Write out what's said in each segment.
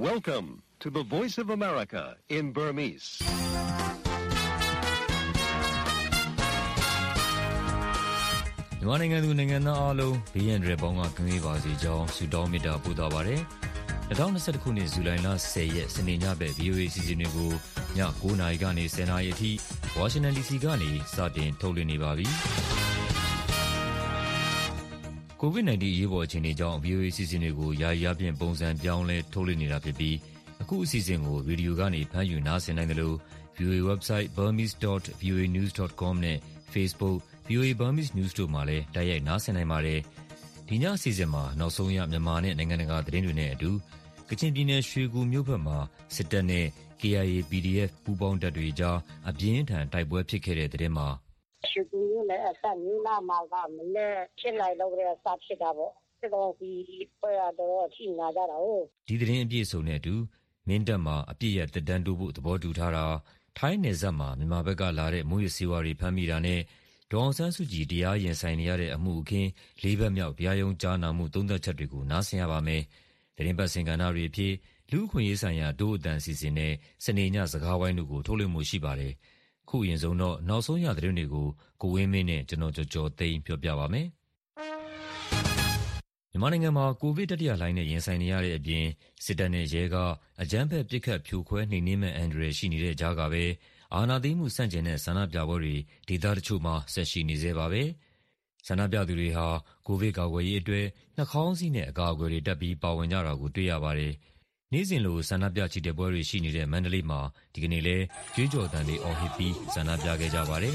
Welcome to the Voice of America in Burmese. မြန်မာနိုင်ငံသူနိုင်ငံသားအားလုံးဘေးရန်တွေပေါင်းကကင်းဝေးပါစေကြောင်းဆုတောင်းမေတ္တာပို့သပါရစေ။2021ခုနှစ်ဇူလိုင်လ10ရက်စနေညဘက် VOA စီစဉ်တွေကိုည9:00နာရီကနေ10:00နာရီအထိဝါရှင်တန် DC ကနေစတင်ထုတ်လွှင့်နေပါပြီ။ COVID-19 အရေးပေါ်အခြေအနေကြောင့် VOA စီစဉ်တွေကိုယာယီအားဖြင့်ပုံစံပြောင်းလဲထုတ်လွှင့်နေတာဖြစ်ပြီးအခုအစီအစဉ်ကိုရေဒီယိုကနေဖမ်းယူနားဆင်နိုင်တယ်လို့ VOA website burmese.voanews.com နဲ့ Facebook VOA Burmese News တို့မှာလည်းတိုက်ရိုက်နားဆင်နိုင်ပါတယ်။ဒီညအစီအစဉ်မှာနောက်ဆုံးရမြန်မာနဲ့နိုင်ငံတကာသတင်းတွေနဲ့အတူကချင်ပြည်နယ်ရွှေကူမြို့ဘက်မှာစစ်တပ်နဲ့ KIA PDF ပူးပေါင်းတပ်တွေကြားအပြင်းထန်တိုက်ပွဲဖြစ်ခဲ့တဲ့သတင်းမှာရွှေကူမြို့နယ်အစပ်မြို့နာမှာကမနေ့ဖြစ်နိုင်တော့တဲ့စဖြစ်တာပေါ့။စစ်ကောင်စီဖွဲ့ရတော့ထိနာကြတာဟုတ်။ဒီသတင်းအပြည့်စုံနဲ့အတူမင်းတပ်မှာအပြည့်ရတက်တန်းတိုးဖို့သဘောတူထားတာထိုင်းနယ်စပ်မှာမြန်မာဘက်ကလာတဲ့မွေးရစေဝါတွေဖမ်းမိတာနဲ့ဒေါ်အောင်ဆန်းစုကြည်တရားရင်ဆိုင်နေရတဲ့အမှုအခင်း၄ဘက်မြောက်တရားရုံးကြားနာမှုသုံးသပ်ချက်တွေကိုနားဆင်ရပါမယ်။သတင်းပတ်စင်ကဏ္ဍတွေအဖြစ်လူ့အခွင့်အရေးဆိုင်ရာတိုးအတန်စီစဉ်တဲ့စနေညစကားဝိုင်းတို့ကိုထုတ်လွှင့်မှုရှိပါတယ်။ခုအရင်ဆုံးတော့နောက်ဆုံးရသတင်းတွေကိုကိုဝင်းမင်းနဲ့ကျွန်တော်ကျော်သိန်းပြောပြပါမယ်။မြန်မာနိုင်ငံမှာကိုဗစ်တတိယလှိုင်းနဲ့ရင်ဆိုင်နေရတဲ့အပြင်စစ်တပ်နဲ့ရဲကအကြမ်းဖက်ပစ်ခတ်ဖြိုခွဲနှိမ်နင်းမဲ့အန္တရာယ်ရှိနေတဲ့ကြားကပဲအာဏာသိမ်းမှုဆန့်ကျင်တဲ့ဆန္ဒပြပွဲတွေဒေသတချို့မှာဆက်ရှိနေသေးပါပဲ။ဆန္ဒပြသူတွေဟာကိုဗစ်ကာကွယ်ရေးအတွက်နှာခေါင်းစည်းနဲ့အကာအကွယ်တွေတပ်ပြီးပါဝင်ကြတာကိုတွေ့ရပါတယ်။နေ့စဉ်လိုဆန္ဒပြချီတက်ပွဲတွေရှိနေတဲ့မန္တလေးမှာဒီကနေ့လည်းကြွေးကြော်သံတွေအော်ဟစ်ပြီးဆန္ဒပြခဲ့ကြပါတယ်။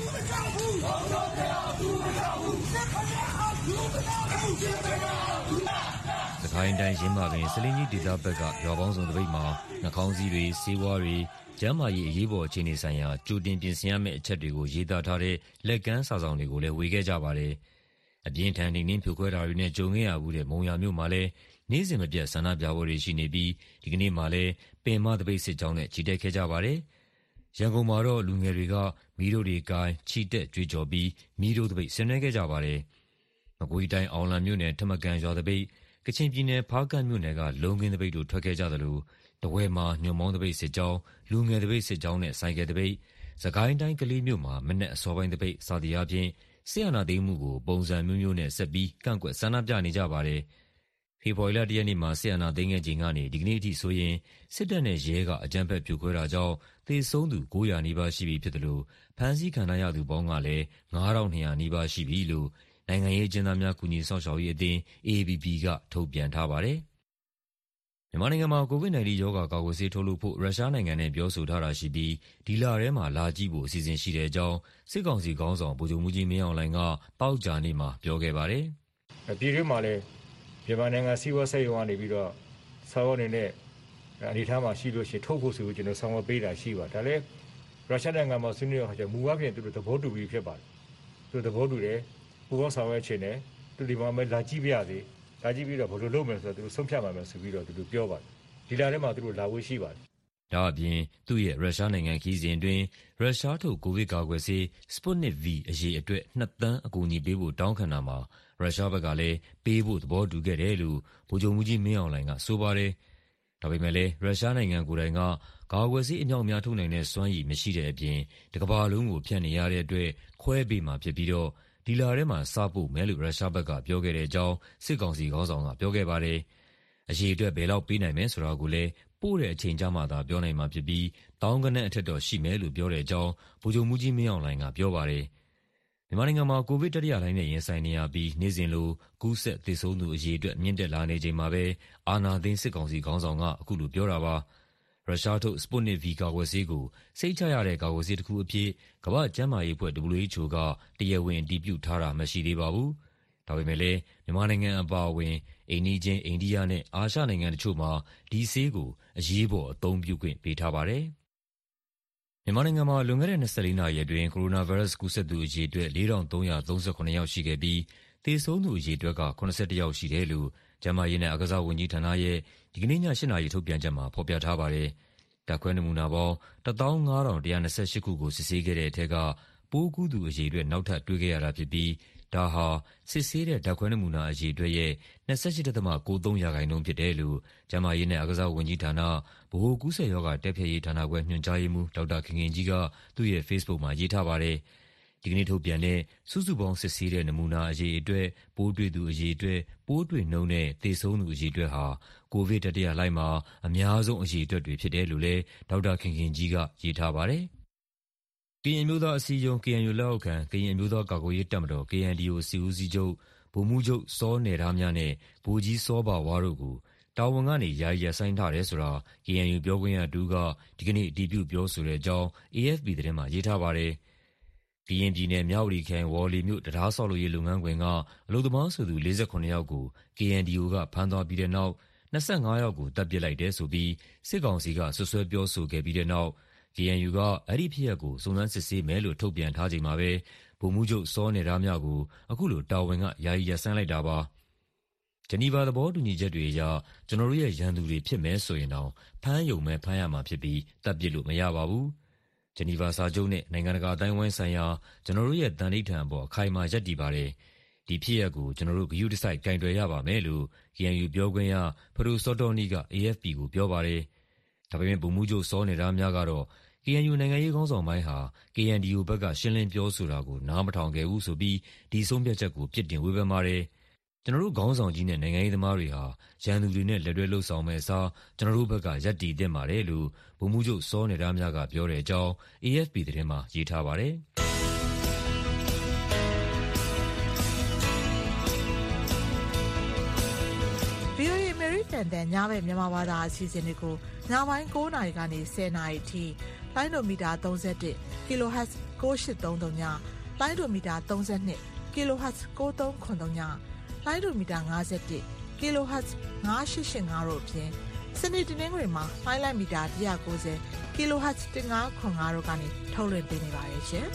စကိုင်းတိုင်းရင်းမာပင်စလင်းကြီးဒေသဘက်ကရွာပေါင်းစုံတပိတ်မှာနှာခေါင်းစည်းတွေဆေးဝါးတွေကျန်းမာရေးအရေးပေါ်အခြေအနေဆိုင်ရာကြိုတင်ပြင်ဆင်ရမယ့်အချက်တွေကိုရေးသားထားတဲ့လက်ကမ်းစာဆောင်တွေကိုလည်းဝေခဲ့ကြပါတယ်။အပြင်းထန်နှိမ်နင်းဖြိုခွဲတာတွေနဲ့ကြုံခဲ့ရမှုတဲ့မုံရွာမြို့မှာလည်းနေ့စဉ်မပြတ်ဆန္ဒပြပွဲတွေရှိနေပြီးဒီကနေ့မှလည်းပင်မသပိတ်စစ်ကြောင်းနဲ့ချီတက်ခဲ့ကြပါတယ်။ရန်ကုန်မှာတော့လူငယ်တွေကမီးတို့တွေကိုင်ချီတက်ကြွေးကြော်ပြီးမီးတို့သပိတ်ဆင်နွှဲခဲ့ကြပါတယ်။မကွေးတိုင်းအောင်လံမြို့နယ်ထမကန်ရွာသပိတ်ကချင်ပြည်နယ်ဖားကန့်မြို့နယ်ကလုံးခင်းသပိတ်တို့ထွက်ခဲ့ကြသလိုတဝဲမှာညွန့်မောင်းသပိတ်စစ်ကြောင်းလူငယ်သပိတ်စစ်ကြောင်းနဲ့ဆိုင်ကယ်သပိတ်စကိုင်းတိုင်းကလေးမြို့မှာမနက်အစောပိုင်းသပိတ်စသည်အားဖြင့်ဆီယနာသိမ်းမှုကိုပုံစံမျိုးမျိုးနဲ့ဆက်ပြီးကန့်ကွက်ဆန္ဒပြနေကြပါတယ်။ဖေဖော်ဝါရီလ1ရက်နေ့မှာဆီယနာသိမ်းခဲ့ချိန်ကနေဒီကနေ့အထိဆိုရင်စစ်တပ်နဲ့ရဲကအကြမ်းဖက်ဖြိုခွဲတာကြောင့်သေဆုံးသူ900နီးပါးရှိပြီဖြစ်တယ်လို့ဖမ်းဆီးခံရသူပေါင်းကလည်း9200နီးပါးရှိပြီလို့နိုင်ငံရေးကျင်းသားများကူညီဆောင်ရှောက်ရေးအသင်း AAPP ကထုတ်ပြန်ထားပါတယ်။မြန်မာနိုင်ငံမှာ COVID-19 ရောဂါကာကွယ်ဆေးထုတ်လုပ်ဖို့ရုရှားနိုင်ငံနဲ့ပြောဆိုထားတာရှိပြီးဒီလထဲမှာလာကြည့်ဖို့အစီအစဉ်ရှိတဲ့အကြောင်းစစ်ကောင်စီခေါင်းဆောင်ဗိုလ်ချုပ်မှူးကြီးမင်းအောင်လှိုင်ကပေါက်ကြားနေ့မှာပြောခဲ့ပါတယ်။ပြည်တွင်းမှာလည်းမြန်မာနိုင်ငံစီးပွားရေးကနေပြီးတော့ဆောင်းနေတဲ့အနေအထားမှာရှိလို့ရှိရင်ထုတ်ဖို့ဆိုပြီးကျွန်တော်ဆောင်းပေးတာရှိပါဒါလည်းရုရှားနိုင်ငံမှာဆွေးနွေးရတဲ့မူအပြင်သူတို့သဘောတူပြီးဖြစ်ပါတယ်။သူသဘောတူတယ်ပူပေါင်းဆောင်ရွက်ခြင်းနဲ့သူဒီမှာလာကြည့်ပြရစေလာကြည့်ပြီးတော့ဘယ်လိုလုပ်မယ်ဆိုတော့သူတို့ဆုံးဖြတ်မှာမယ်ဆိုပြီးတော့သူတို့ပြောပါတယ်ဒီလထဲမှာသူတို့လာဝေးရှိပါတယ်ဒါအပြင်သူ့ရဲ့ရုရှားနိုင်ငံခီးစဉ်အတွင်းရုရှားထုတ်ကိုဗစ်ကာကွယ်ဆေး Sputnik V အရေးအတွက်2 သန်းအကူအညီပေးဖို့တောင်းခံတာမှာရုရှားဘက်ကလည်းပေးဖို့သဘောတူခဲ့တယ်လို့ဗိုလ်ချုပ်မှူးကြီးမင်းအောင်လှိုင်ကဆိုပါတယ်ဒါပေမဲ့လည်းရုရှားနိုင်ငံကိုယ်တိုင်ကကာကွယ်ဆေးအမြောက်အများထုတ်နိုင်တဲ့စွမ်းရည်မရှိတဲ့အပြင်တကမ္ဘာလုံးကိုဖျက်နေရတဲ့အတွက်ခွဲပေးမှာဖြစ်ပြီးတော့ဒီလထဲမှာစပို့မယ်လို့ရုရှားဘက်ကပြောခဲ့တဲ့အကြောင်းစစ်ကောင်စီခေါင်းဆောင်ကပြောခဲ့ပါတယ်။အရေးအတွက်ဘယ်လောက်ပေးနိုင်မယ်ဆိုတာကိုလည်းပို့တဲ့အချိန်ကြမှသာပြောနိုင်မှာဖြစ်ပြီးတောင်းကနန်းအထက်တော့ရှိမယ်လို့ပြောတဲ့အကြောင်းဗိုလ်ချုပ်မှူးကြီးမင်းအောင်လှိုင်ကပြောပါတယ်။မြန်မာနိုင်ငံမှာကိုဗစ်တတိယလှိုင်းနဲ့ရင်ဆိုင်နေရပြီးနေ့စဉ်လိုကူးစက်သေဆုံးသူအရေအတွက်မြင့်တက်လာနေချိန်မှာပဲအာဏာသိမ်းစစ်ကောင်စီခေါင်းဆောင်ကအခုလိုပြောတာပါ။ရုရှားထုတ် Sputnik V ကာကွယ်ဆေးကိုစိတ်ချရတဲ့ကာကွယ်ဆေးတစ်ခုအဖြစ်ကမ္ဘာ့ကျန်းမာရေးအဖွဲ့ WHO ကတရားဝင်အတည်ပြုထားတာမရှိသေးပါဘူး။ဒါပေမဲ့လည်းမြန်မာနိုင်ငံအပါအဝင်အိန္ဒိချင်းအိန္ဒိယနဲ့အာရှနိုင်ငံတချို့မှာဒီဆေးကိုအရေးပေါ်အသုံးပြုခွင့်ပေးထားပါတယ်။မြန်မာနိုင်ငံမှာလွန်ခဲ့တဲ့24နာရီအတွင်းကိုရိုနာဗိုင်းရပ်စ်ကူးစက်သူအရေအတွက်4338ယောက်ရှိခဲ့ပြီးသေဆုံးသူအရေအတွက်က81ယောက်ရှိတယ်လို့ကျန်းမာရေးနဲ့အားကစားဝန်ကြီးဌာနရဲ့ဒီကနေ့ည8:00နာရီထုတ်ပြန်ချက်မှာဖော်ပြထားပါတယ်။ဓာတ်ခွဲနမူနာပေါင်း15128ခုကိုစစ်ဆေးခဲ့တဲ့အထက်ကပိုးကူးသူအရေအတွက်နောက်ထပ်တွေ့ခဲ့ရတာဖြစ်ပြီးဒါဟာစစ်ဆေးတဲ့ဓာတ်ခွဲနမူနာအရေအတွက်ရဲ့ 28.93% ဖြစ်တယ်လို့ကျန်းမာရေးနဲ့အားကစားဝန်ကြီးဌာနဗဟိုကူးစက်ရောဂါတိုက်ဖျက်ရေးဌာနခွဲညွှန်ကြားရေးမှူးဒေါက်တာခင်ခင်ကြီးကသူ့ရဲ့ Facebook မှာရေးထားပါတယ်။ဒီကနေ့ထုတ်ပြန်တဲ့စုစုပေါင်းစစ်ဆေးတဲ့နမူနာအရေအတွက်၊ပိုးတွေ့သူအရေအတွက်၊ပိုးတွေ့နှုန်းနဲ့သေဆုံးသူအရေအတွက်ဟာကိုဗစ်တတိယလှိုင်းမှာအများဆုံးအရေအတွက်တွေဖြစ်တယ်လို့လည်းဒေါက်တာခင်ခင်ကြီးကရေးထားပါတယ်။ကရင်အမျိုးသားအစည်းအရုံး KNU လက်အောက်ခံကရင်အမျိုးသားကာကွယ်ရေးတပ်မတော် KNDO စစ်ဦးစီးချုပ်ဗိုလ်မှူးချုပ်စောနယ်ဒါးမြနဲ့ဗိုလ်ကြီးစောဘာဝါတို့ကိုတာဝန်ကနေယာယီရပ်ဆိုင်းထားတယ်ဆိုတာ KNU ပြောခွင့်ရတစ်ဦးကဒီကနေ့အတည်ပြုပြောဆိုတဲ့အကြောင်း AFP သတင်းမှာရေးထားပါတယ်။ကရင်ပြည်နယ်မြဝတီခရိုင်ဝေါ်လေမြို့တံတားဆောက်လုပ်ရေးလုပ်ငန်းခွင်ကအလုပ်သမားဆိုသူ48ယောက်ကို KNDO ကဖမ်းသွားပြီးတဲ့နောက်25ယောက်ကိုသတ်ပစ်လိုက်တယ်ဆိုပြီးစစ်ကောင်စီကစွပ်စွဲပြောဆိုခဲ့ပြီးတဲ့နောက် KNU ကအဲ့ဒီဖြစ်ရပ်ကိုစုံစမ်းစစ်ဆေးမယ်လို့ထုတ်ပြန်ထားချိန်မှာပဲဗိုလ်မှူးချုပ်စောနယ်ဒါးမြကိုအခုလိုတာဝန်ကယာယီရပ်ဆိုင်းလိုက်တာပါ။ဂျနီဗာသဘောတူညီချက်တွေအရကျွန်တော်တို့ရဲ့ရန်သူတွေဖြစ်မယ်ဆိုရင်တော့ဖမ်းယုံမဲ့ဖမ်းရမှာဖြစ်ပြီးတပ်ပစ်လို့မရပါဘူး။ဂျနီဗာစာချုပ်နဲ့နိုင်ငံတကာအတိုင်းအဝိုင်းဆိုင်ရာကျွန်တော်တို့ရဲ့တန်ဋိဌာန်အပေါ်အခိုင်အမာရပ်တည်ပါတယ်။ဒီဖြစ်ရပ်ကိုကျွန်တော်တို့ဂရုတစိုက်ကင်တွယ်ရပါမယ်လို့ KNU ပြောခွင့်ရဖဒိုစောတောနီးက AFP ကိုပြောပါတယ်။ဒါပေမဲ့ဗိုလ်မှူးချုပ်စောနယ်ဒါးမြကတော့ KNU နိုင်ငံရေးခေါင်းဆောင်ပိုင်းဟာ KNDO ဘက်ကရှင်းလင်းပြောဆိုတာကိုနားမထောင်ခဲ့ဘူးဆိုပြီးဒီဆုံးဖြတ်ချက်ကိုပြစ်တင်ဝေဖန်ပါတယ်။ကျွန်တော်တို့ခေါင်းဆောင်ကြီးနဲ့နိုင်ငံရေးသမားတွေဟာရန်သူတွေနဲ့လက်တွဲလှုပ်ဆောင်မဲ့အစားကျွန်တော်တို့ဘက်ကရပ်တည်သင့်ပါတယ်လို့ဗိုလ်မှူးချုပ်စောနယ်ဒါးမြကပြောတဲ့အကြောင်း AFP သတင်းမှာရေးထားပါတယ်။ VOA အမေရိကန်တန်ညဘက်မြန်မာဘာသာအစီအစဉ်တွေကိုညပိုင်း9နာရီကနေ10နာရီအထိလိုင်းဒိုမီတာ31 kHz 9833ညလိုင်းဒိုမီတာ32 kHz 9393ညလိုင်းဒိုမီတာ51 kHz 9885တို့အပြင်စနေတနင်္ဂနွေမှာလိုင်းလိုက်မီတာ190 kHz 1505တို့ကနေထုတ်လွှင့်ပေးနေပါတယ်ရှင်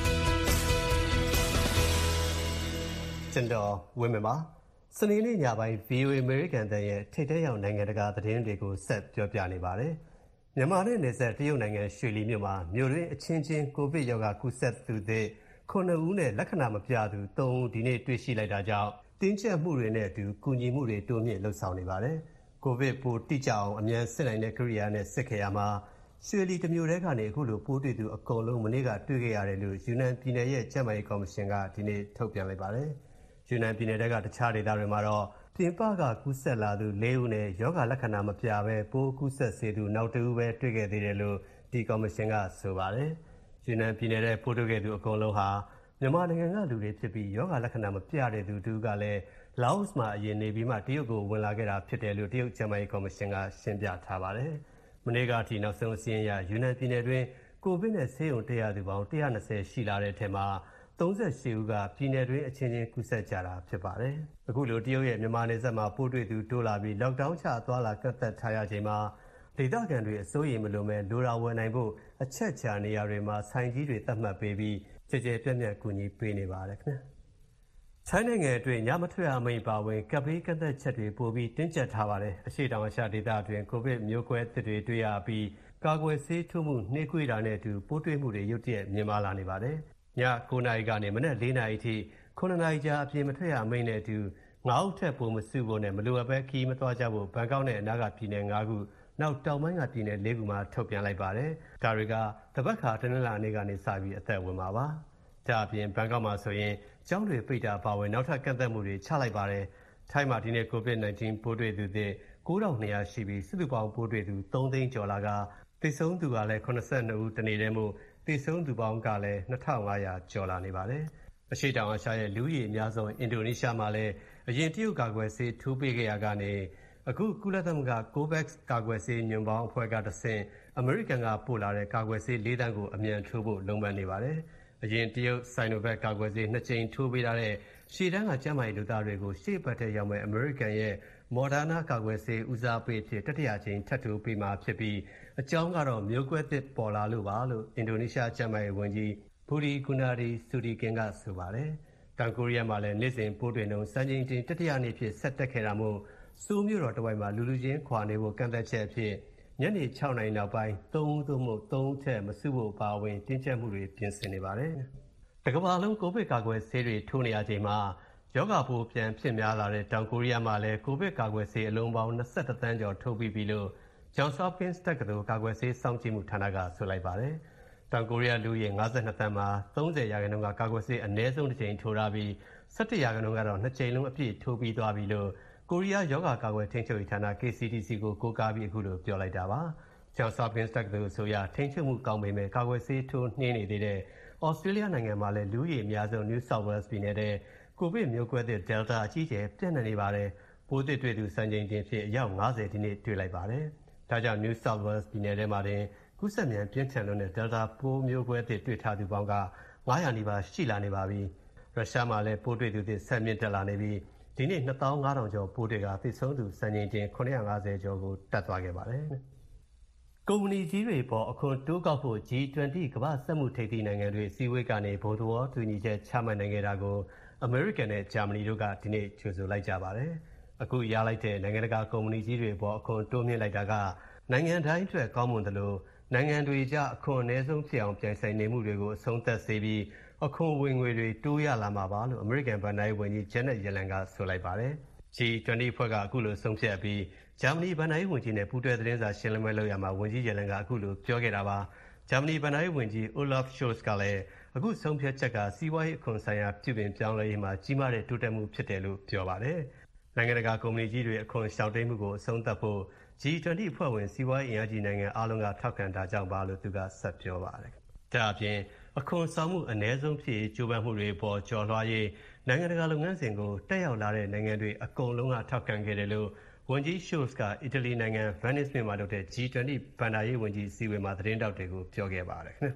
။ကျွန်တော်ဝင်းမပါစနေနေ့ညပိုင်း VOA American တန်ရဲ့ထိပ်တန်းရောက်နိုင်ငံတကာသတင်းတွေကိုဆက်ပြောပြနေပါတယ်။မြန်မာနဲ့နယ်စပ်တရုတ်နိုင်ငံရွှေလီမြို့မှာမြို့တွင်းအချင်းချင်းကိုဗစ်ရောဂါကူးစက်သူတွေ9ဦးနဲ့လက္ခဏာမပြသူ3ဦးဒီနေ့တွေ့ရှိလိုက်တာကြောင့်တင်းကျပ်မှုတွေနဲ့အတူကူညီမှုတွေတိုးမြင့်လှုပ်ဆောင်နေပါတယ်။ကိုဗစ်ပိုးတိကျအောင်အမြန်စစ်နိုင်တဲ့ကိရိယာနဲ့စစ်ခဲ့ရမှာရွှေလီတမျိုးတည်းကနေအခုလိုပိုးတွေ့သူအကုန်လုံးမနေ့ကတွေ့ခဲ့ရတယ်လို့ယူနန်ပြည်နယ်ရဲ့ကျန်းမာရေးကော်မရှင်ကဒီနေ့ထုတ်ပြန်လိုက်ပါတယ်။ယူနန်ပြည်နယ်ကတခြားဒေသတွေမှာတော့ပြင်ပကကူးစက်လာသူ4ဦးနဲ့ယောဂလက္ခဏာမပြဘဲပိုးကူးစက်စေသူနောက်2ဦးပဲတွေ့ခဲ့သေးတယ်လို့ဒီကော်မရှင်ကဆိုပါတယ်။ယူနန်ပြည်နယ်ရဲ့ပိုးတွေ့ခဲ့သူအကုန်လုံးဟာမြန်မာနိုင်ငံကလူတွေဖြစ်ပြီးယောဂလက္ခဏာမပြတဲ့သူတူကလည်းလာအိုမှာအရင်နေပြီးမှတရုတ်ကိုဝင်လာခဲ့တာဖြစ်တယ်လို့တရုတ်ကျန်းမာရေးကော်မရှင်ကရှင်းပြထားပါတယ်။မနေ့ကအထိနောက်ဆုံးအစည်းအဝေးအရယူနန်ပြည်နယ်တွင်ကိုဗစ်နဲ့ဆေးရုံတက်ရသူပေါင်း120ရှိလာတဲ့အထက်မှာ38ဦးကပြည်နယ်တွင်းအချင်းချင်းကူးစက်ကြတာဖြစ်ပါတယ်။အခုလိုတရုတ်ရဲ့မြန်မာနယ်စပ်မှာပိုးတွေ့သူတိုးလာပြီး lockdown ချသွားလာကန့်သတ်ထားရချိန်မှာဒေသခံတွေအစိုးရိမ်မလို့မဲ့လိုရာဝယ်နိုင်ဖို့အချက်ချာနေရာတွေမှာဆိုင်ကြီးတွေသတ်မှတ်ပေးပြီးကြကြပြန့်ပြန့်ကူညီပေးနေပါတယ်ခင်ဗျာ။ထိုင်းနိုင်ငံအတွင်းညမထွက်ရအမိန့်ပါဝင်ကပ်ဘေးကန့်သက်ချက်တွေပိုပြီးတင်းကျပ်ထားပါတယ်။အရှေ့တောင်အာရှဒေသအတွင်းကိုဗစ်မျိုးကွဲသစ်တွေတွေ့ရပြီးကာကွယ်ဆေးထိုးမှုနှေးကွေးတာနဲ့အတူပိုးတွေ့မှုတွေရုတ်တရက်မြင့်မားလာနေပါတယ်။ည9နာရီကနေမနက်4နာရီထိ9နာရီကြာအပြင်မထွက်ရအမိန့်နဲ့အတူ9ဦးထက်ပိုမစုဖို့နဲ့မလိုအပ်ဘဲခီးမသွားကြဖို့ဘန်ကောက်နဲ့အနားကပြည်နယ်9ခုနောက်တောင်ပိုင်းကပြည်နယ်4ခုမှာထုတ်ပြန်လိုက်ပါတယ်။ဒါတွေကတပတ်ခါတနင်္လာနေ့ကနေစပြီးအသက်ဝင်မှာပါ။ဒါအပြင်ဘန်ကောက်မှာဆိုရင်ကျောင်းတွေပိတ်တာပါဝင်နောက်ထပ်ကန့်သတ်မှုတွေချလိုက်ပါတယ်။ထိုင်းမှာဒီနေ့ COVID-19 ပိုးတွေ့သူတွေ9200ရှိပြီးစုစုပေါင်းပိုးတွေ့သူ3သိန်းကျော်လာကသေဆုံးသူကလည်း82ဦးတနေ့တည်းမို့သေဆုံးသူပေါင်းကလည်း2500ကျော်လာနေပါတယ်။အရှေ့တောင်အာရှရဲ့လူဦးရေအများဆုံးအင်ဒိုနီးရှားမှာလည်းအရင်တရုတ်ကာကွယ်ဆေးထိုးပေးခဲ့ရကနေအခုကုလသမဂ္ဂ COVAX ကာကွယ်ဆေးညွန့်ပေါင်းအဖွဲ့ကတဆင့်အမေရိကန်ကပို့လာတဲ့ကာကွယ်ဆေး4တန်းကိုအမြန်ထိုးဖို့လုံးပန်းနေပါတယ်။အရင်တရုတ် Sinovac ကာကွယ်ဆေး2ကြိမ်ထိုးပေးထားတဲ့ရှေ့တန်းကကျန်းမာရေးလူသားတွေကိုရှေ့ပတ်ထဲရောက်မဲ့အမေရိကန်ရဲ့ Moderna ကာကွယ်ဆေးဦးစားပေးအဖြစ်တတိယကြိမ်ထပ်ထိုးပေးမှာဖြစ်ပြီးအကြောင်းကတော့မျိုးကွဲသစ်ပေါ်လာလို့ပါလို့အင်ဒိုနီးရှားကျန်းမာရေးဝန်ကြီးဘူဒီကူနာဒီဆူဒီကင်ကဆိုပါတယ်။တောင်ကိုရီးယားမှာလည်းနေ့စဉ်ပိုးတွေ့နှုန်းစံချိန်တင်တတိယနေ့ဖြစ်ဆက်တက်ခဲ့တာမို့ဆိုးမြို့တော်တစ်ဝိုက်မှာလူချင်းခွာနေဖို့ကန့်သက်ချက်အဖြစ်ညနေ6နာရီနောက်ပိုင်း3ဦးသို့မဟုတ်3ဦးထက်မစုဖို့ပါဝင်တင်းကျပ်မှုတွေပြင်ဆင်နေပါတယ်။တကမ္ဘာလုံးကိုဗစ်ကာကွယ်ဆေးတွေထိုးနေရချိန်မှာရောဂါပိုးပြန်ဖြစ်များလာတဲ့တောင်ကိုရီးယားမှာလည်းကိုဗစ်ကာကွယ်ဆေးအလုံးပေါင်း21သန်းကျော်ထိုးပြီးပြီလို့ Johns Hopkins တက္ကသိုလ်ကာကွယ်ဆေးစောင့်ကြည့်မှုဌာနကဆိုလိုက်ပါတယ်။တောင်ကိုရီးယားလူဦးရေ52သန်းမှာ30%ကကာကွယ်ဆေးအနည်းဆုံးတစ်ကြိမ်ထိုးထားပြီး17%ကတော့2ကြိမ်လုံးအပြည့်ထိုးပြီးသွားပြီလို့ကိုရီးယားရောဂါကာကွယ်ထိန်းချုပ်ရေးဌာန KCDC ကိုကိုးကားပြီးအခုလိုပြောလိုက်တာပါ။ Johns Hopkins တက္ကသိုလ်ဆိုရထိန်းချုပ်မှုကောင်းပေမဲ့ကာကွယ်ဆေးထိုးနှင်းနေသေးတဲ့ဩစတြေးလျနိုင်ငံမှာလည်းလူဦးရေအများဆုံး New South Wales ပြည်နယ်တဲ့ကိုဗစ်မျိုးကွဲသစ် Delta အကြီးအကျယ်ပြန့်နှံ့နေပါတယ်။ပိုးသစ်တွေ့သူစံချိန်တင်ဖြစ်အယောက်50ဒီနေ့တွေ့လိုက်ပါတယ်။ဒါကြောင့် New South Wales ပြည်နယ်ထဲမှာတင်ကူးစက်မြန်ပြင်းထန်လို့တဲ့ Delta ပိုးမျိုးကွဲသစ်တွေ့ထားသူပေါင်းက900နီးပါးရှိလာနေပါပြီ။ရုရှားမှာလည်းပိုးတွေ့သူသစ်ဆက်မြင့်တက်လာနေပြီးဒီနေ့2500ကျော်ပိုးတွေ့ကသေဆုံးသူစံချိန်တင်950ကျော်ကိုတက်သွားခဲ့ပါတယ်။ကုမ္ပဏီကြီးတွေပေါ်အခွန်တိုးကောက်ဖို့ G20 ကမ္ဘာ့စက်မှုထိပ်သီးနိုင်ငံတွေစီဝေးကနေဘုံသဘောတူညီချက်ချမှတ်နိုင်ခဲ့တာကိုအမေရိကန်နဲ့ဂျာမနီတို့ကဒီနေ့ကြိုဆိုလိုက်ကြပါတယ်။အခုရလိုက်တဲ့နိုင်ငံတကာကုမ္ပဏီကြီးတွေပေါ်အခွန်တိုးမြင့်လိုက်တာကနိုင်ငံတိုင်းအတွက်ကောင်းမွန်တယ်လို့နိုင်ငံတွေကြားအခွန်အနည်းဆုံးဖြစ်အောင်ပြန်ဆိုင်နေမှုတွေကိုအဆုံးသတ်စေပြီးအခွန်ဝင်ငွေတွေတိုးရလာမှာပါလို့အမေရိကန်ဗဏ္ဍာရေးဝန်ကြီး Janet Yellen ကဆိုလိုက်ပါတယ်။ G20 ဖွဲ့ကအခုလိုဆုံးဖြတ်ပြီးဂျာမနီဗဏ္ဍာရေးဝန်ကြီးနဲ့ပူးတွဲသတင်းစာရှင်းလင်းပွဲလုပ်ရမှာဝန်ကြီး Yellen ကအခုလိုပြောခဲ့တာပါ။ဂျာမနီဗဏ္ဍာရေးဝန်ကြီး Olaf Scholz ကလည်းအခုဆုံးဖြတ်ချက်ကစီးပွားရေးအခွန်ဆိုင်ရာပြုပြင်ပြောင်းလဲရေးမှာကြီးမားတဲ့တိုးတက်မှုဖြစ်တယ်လို့ပြောပါတယ်။နိုင်ငံတကာကုမ္ပဏီကြီးတွေအခွန်ရှောင်တိမ်းမှုကိုအဆုံးသတ်ဖို့ G20 အဖွဲ့ဝင်စီးပွားရေးအင်အားကြီးနိုင်ငံအားလုံးကထောက်ခံတာကြောင့်ပါလို့သူကဆက်ပြောပါတယ်။ဒါအပြင်အခွန်ဆောင်မှုအနည်းဆုံးဖြစ်ကြိုးပမ်းမှုတွေပေါ်ကျော်လွှားရေးနိုင်ငံတကာလုပ်ငန်းစဉ်ကိုတက်ရောက်လာတဲ့နိုင်ငံတွေအကုန်လုံးကထောက်ခံခဲ့တယ်လို့ဝန်ကြီး Scholz ကအီတလီနိုင်ငံ Venice မြို့မှာလုပ်တဲ့ G20 ဗဏ္ဍာရေးဝန်ကြီးစီဝေးမှာသတင်းတောက်တွေကိုပြောခဲ့ပါတယ်ခင်ဗျ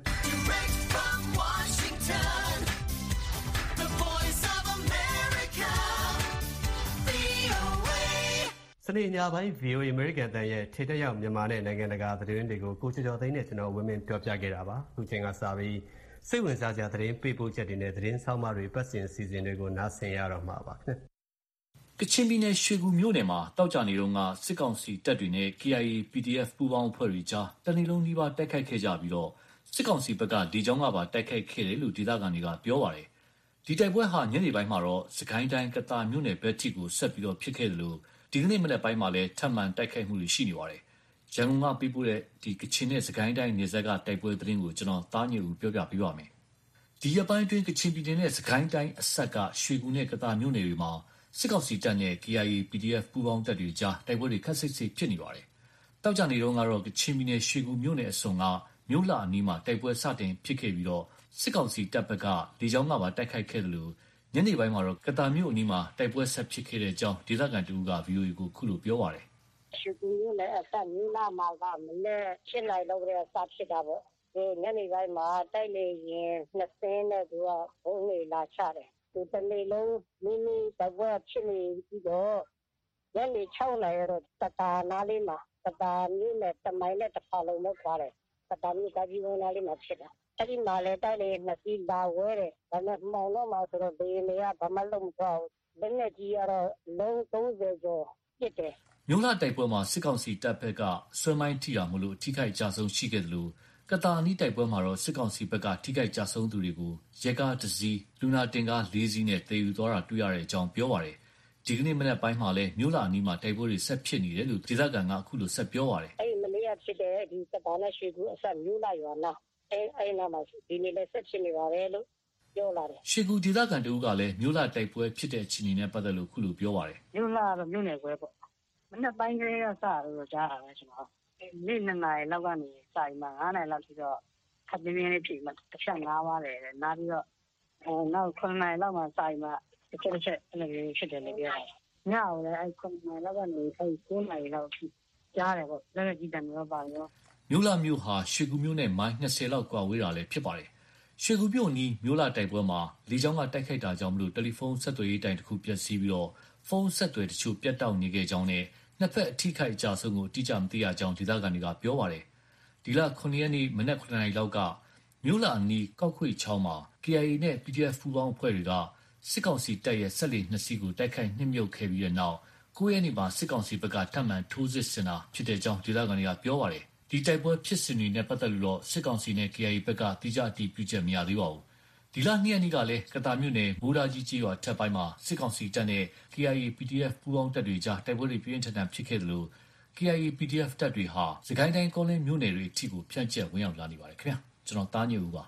။စနေညပိုင်း VOA American တန်ရဲ့ထိတက်ရောက်မြန်မာနဲ့နိုင်ငံတကာသတင်းတွေကိုကိုကျော်သိန်းနဲ့ကျွန်တော်ဝင်းမင်းပြောပြခဲ့တာပါအခုချိန်ကစပြီးစိတ်ဝင်စားစရာသတင်းပေးပို့ချက်တွေနဲ့သတင်းဆောင်မတွေပတ်စင်စီစဉ်တွေကိုနားဆင်ရတော့မှာပါခင်ဗျကချင်ပြည်နယ်ရွှေကူမြို့နယ်မှာတောက်ကြနေတော့ကစစ်ကောင်စီတပ်တွေနဲ့ KIA PDF ပူးပေါင်းအဖွဲ့တွေကြားတနင်္လာနေ့ပါတိုက်ခိုက်ခဲ့ကြပြီးတော့စစ်ကောင်စီဘက်ကဒီကြောင်းကပါတိုက်ခိုက်ခဲ့တယ်လို့ဒေသခံတွေကပြောပါတယ်ဒီတိုက်ပွဲဟာညနေပိုင်းမှာတော့စကိုင်းတိုင်းကတာမြို့နယ်ဘက်ထိကိုဆက်ပြီးတော့ဖြစ်ခဲ့တယ်လို့ဒီကနေ့မနက်ပိုင်းမှာလည်းထပ်မံတိုက်ခိုက်မှုတွေရှိနေပါတယ်ရန်ကုန်ကပြပို့တဲ့ဒီကချင်နဲ့စကိုင်းတိုင်းနေဆက်ကတိုက်ပွဲသတင်းကိုကျွန်တော်သားညူပြောပြပေးပါမယ်ဒီရပိုင်းတွင်ကချင်ပြည်နယ်နဲ့စကိုင်းတိုင်းအဆက်ကရွှေကူနဲ့ကတာမြို့နယ်တွေမှာစစ်ကောင်စီတပ်နဲ့ KIA PDF ပူးပေါင်းတပ်တွေကြားတိုက်ပွဲတွေခက်စိတ်စိတ်ဖြစ်နေပါတယ်။တောက်ကြနေတော့ကတော့ကချင်ပြည်နယ်ရွှေကူမြို့နယ်အစုံကမြို့လှအနီးမှာတိုက်ပွဲစတင်ဖြစ်ခဲ့ပြီးတော့စစ်ကောင်စီတပ်ဘက်ကလေကြောင်းကပါတိုက်ခိုက်ခဲ့တယ်လို့ညနေပိုင်းမှာတော့ကတာမြို့အနီးမှာတိုက်ပွဲဆက်ဖြစ်ခဲ့တဲ့အကြောင်းဒေသခံတူက VOA ကိုခုလိုပြောပါတယ်။ရွှေကူမြို့နယ်အဆက်မြို့လှမှာကမနေ့ရှင်းလိုက်တော့ကစဖြစ်တာပေါ့။ဒီညနေပိုင်းမှာတိုက်လေရင်20နဲ့သူကဘုံတွေလာချတယ်ဒီတနေ့လုံးမိမိတပွဲဖြစ်နေပြီးတော့ညနေ6နာရီတော့တတာနားလေးမှာတတာမြို့နဲ့တမိုင်နဲ့တစ်ခါလုံးလောက်သွားတယ်တတာမြို့ကကြီးဝန်းနားလေးမှာဖြစ်တာအဲ့ဒီမှာလည်းတိုက်လေ2စီးလာဝဲတယ်ဒါနဲ့မောင်တော့မှဆိုတော့ဒီနေကဘာမှလုံးမသွားဘူးလက်နဲ့ကြီးကတော့လုံး30ကျော်ပြစ်တယ်မြို့လှတိုက်ပွဲမှာစစ်ကောင်စီတပ်ဘက်ကဆွဲမိုင်းထိတာမလို့ထိခိုက်ကြဆုံးရှိခဲ့တယ်လို့ကတာနီးတိုက်ပွဲမှာတော့စစ်ကောင်စီဘက်ကထိခိုက်ကြဆုံးသူတွေကိုရဲကားတစ်စီးလူနာတင်ကား4စီးနဲ့တည်ယူသွားတာတွေ့ရတဲ့အကြောင်းပြောပါတယ်ဒီကနေ့မနက်ပိုင်းမှာလည်းမြို့လာအနီးမှာတိုက်ပွဲတွေဆက်ဖြစ်နေတယ်လို့ဒေသခံကအခုလိုဆက်ပြောပါတယ်အဲ့မနေ့ကဖြစ်တဲ့ဒီကတာနဲ့ရွှေကူအဆက်မြို့လာရွာနာအဲ့နားမှာဒီနေ့လည်းဆက်ဖြစ်နေပါတယ်လို့ပြောလာတယ်ရွှေကူဒေသခံတို့ကလည်းမြို့လာတိုက်ပွဲဖြစ်တဲ့အခြေအနေနဲ့ပတ်သက်လို့ခုလိုပြောပါတယ်မြို့လာတော့မြို့နယ်ကွဲပေါ့မနေ့ပိုင်းကလေးကစတော့ကြားတာပဲကျွန်တော်နေ့2နာရီလောက်ကနေစာရီမှာ9နာရီလောက်ထိတော့ခပ်ပြင်းပြင်းလေးဖြစ်မှတစ်ဖြတ်နားသွားတယ်နားပြီးတော့နောက်9နာရီလောက်မှစာရီမှာတစ်ချက်အဲ့လိုမျိုးဖြစ်တယ်လို့ပြောတယ်ညအောင်လည်းအဲ့9နာရီလောက်ကနေအဲ့9နာရီလောက်ထိကြားတယ်ပေါ့လည်းကြည့်တယ်မျိုးပါရောမြို့လာမြို့ဟာရွှေကူမြို့နဲ့မိုင်20လောက်ကွာဝေးတာလည်းဖြစ်ပါတယ်ရွှေကူမြို့နီးမြို့လာတိုက်ပွဲမှာလေကြောင်းကတိုက်ခိုက်တာကြောင့်မလို့တယ်လီဖုန်းဆက်သွယ်ရေးတိုင်တစ်ခုပျက်စီးပြီးတော့ဖုန်းဆက်သွယ်တချို့ပြတ်တောက်နေခဲ့ကြောင်းနဲ့နှစ်ဖက်အထိခိုက်အကြဆုံးကိုတိကျမသိရကြောင်းဒေသခံတွေကပြောပါတယ်ဒီလ9ရက်နေ့မနက်9နာရီလောက်ကမြို့လာအနီးကောက်ခွေချောင်းမှာ KIA နဲ့ PDF ပူးပေါင်းအဖွဲ့တွေကစစ်ကောင်စီတပ်ရဲ့ဆက်လက်2စီးကိုတိုက်ခိုက်နှိမ့်မြုပ်ခဲ့ပြီးတဲ့နောက်9ရက်နေ့မှာစစ်ကောင်စီဘက်ကထပ်မံထိုးစစ်ဆင်တာဖြစ်တဲ့ကြောင်းဒေသခံတွေကပြောပါတယ်ဒီတိုက်ပွဲဖြစ်စဉ်တွေနဲ့ပတ်သက်လို့စစ်ကောင်စီနဲ့ KIA ဘက်ကတိကျအတည်ပြုချက်မရသေးပါဘူးဒီလ2ရက်နေ့ကလည်းကတာမြို့နယ်မိုးသားကြီးကျေးရွာထက်ပိုင်းမှာစစ်ကောင်စီတပ်နဲ့ KIA PDF ပူးပေါင်းတပ်တွေကြားတိုက်ပွဲတွေပြင်းထန်ဖြစ်ခဲ့တယ်လို့ KIA PDF တပ်တွေဟာစကိုင်းတိုင်းကောလင်းမြို့နယ်တွေအထိကိုဖြန့်ကျက်ဝင်ရောက်လာနေပါတယ်ခင်ဗျာကျွန်တော်သားညိုဦးပါ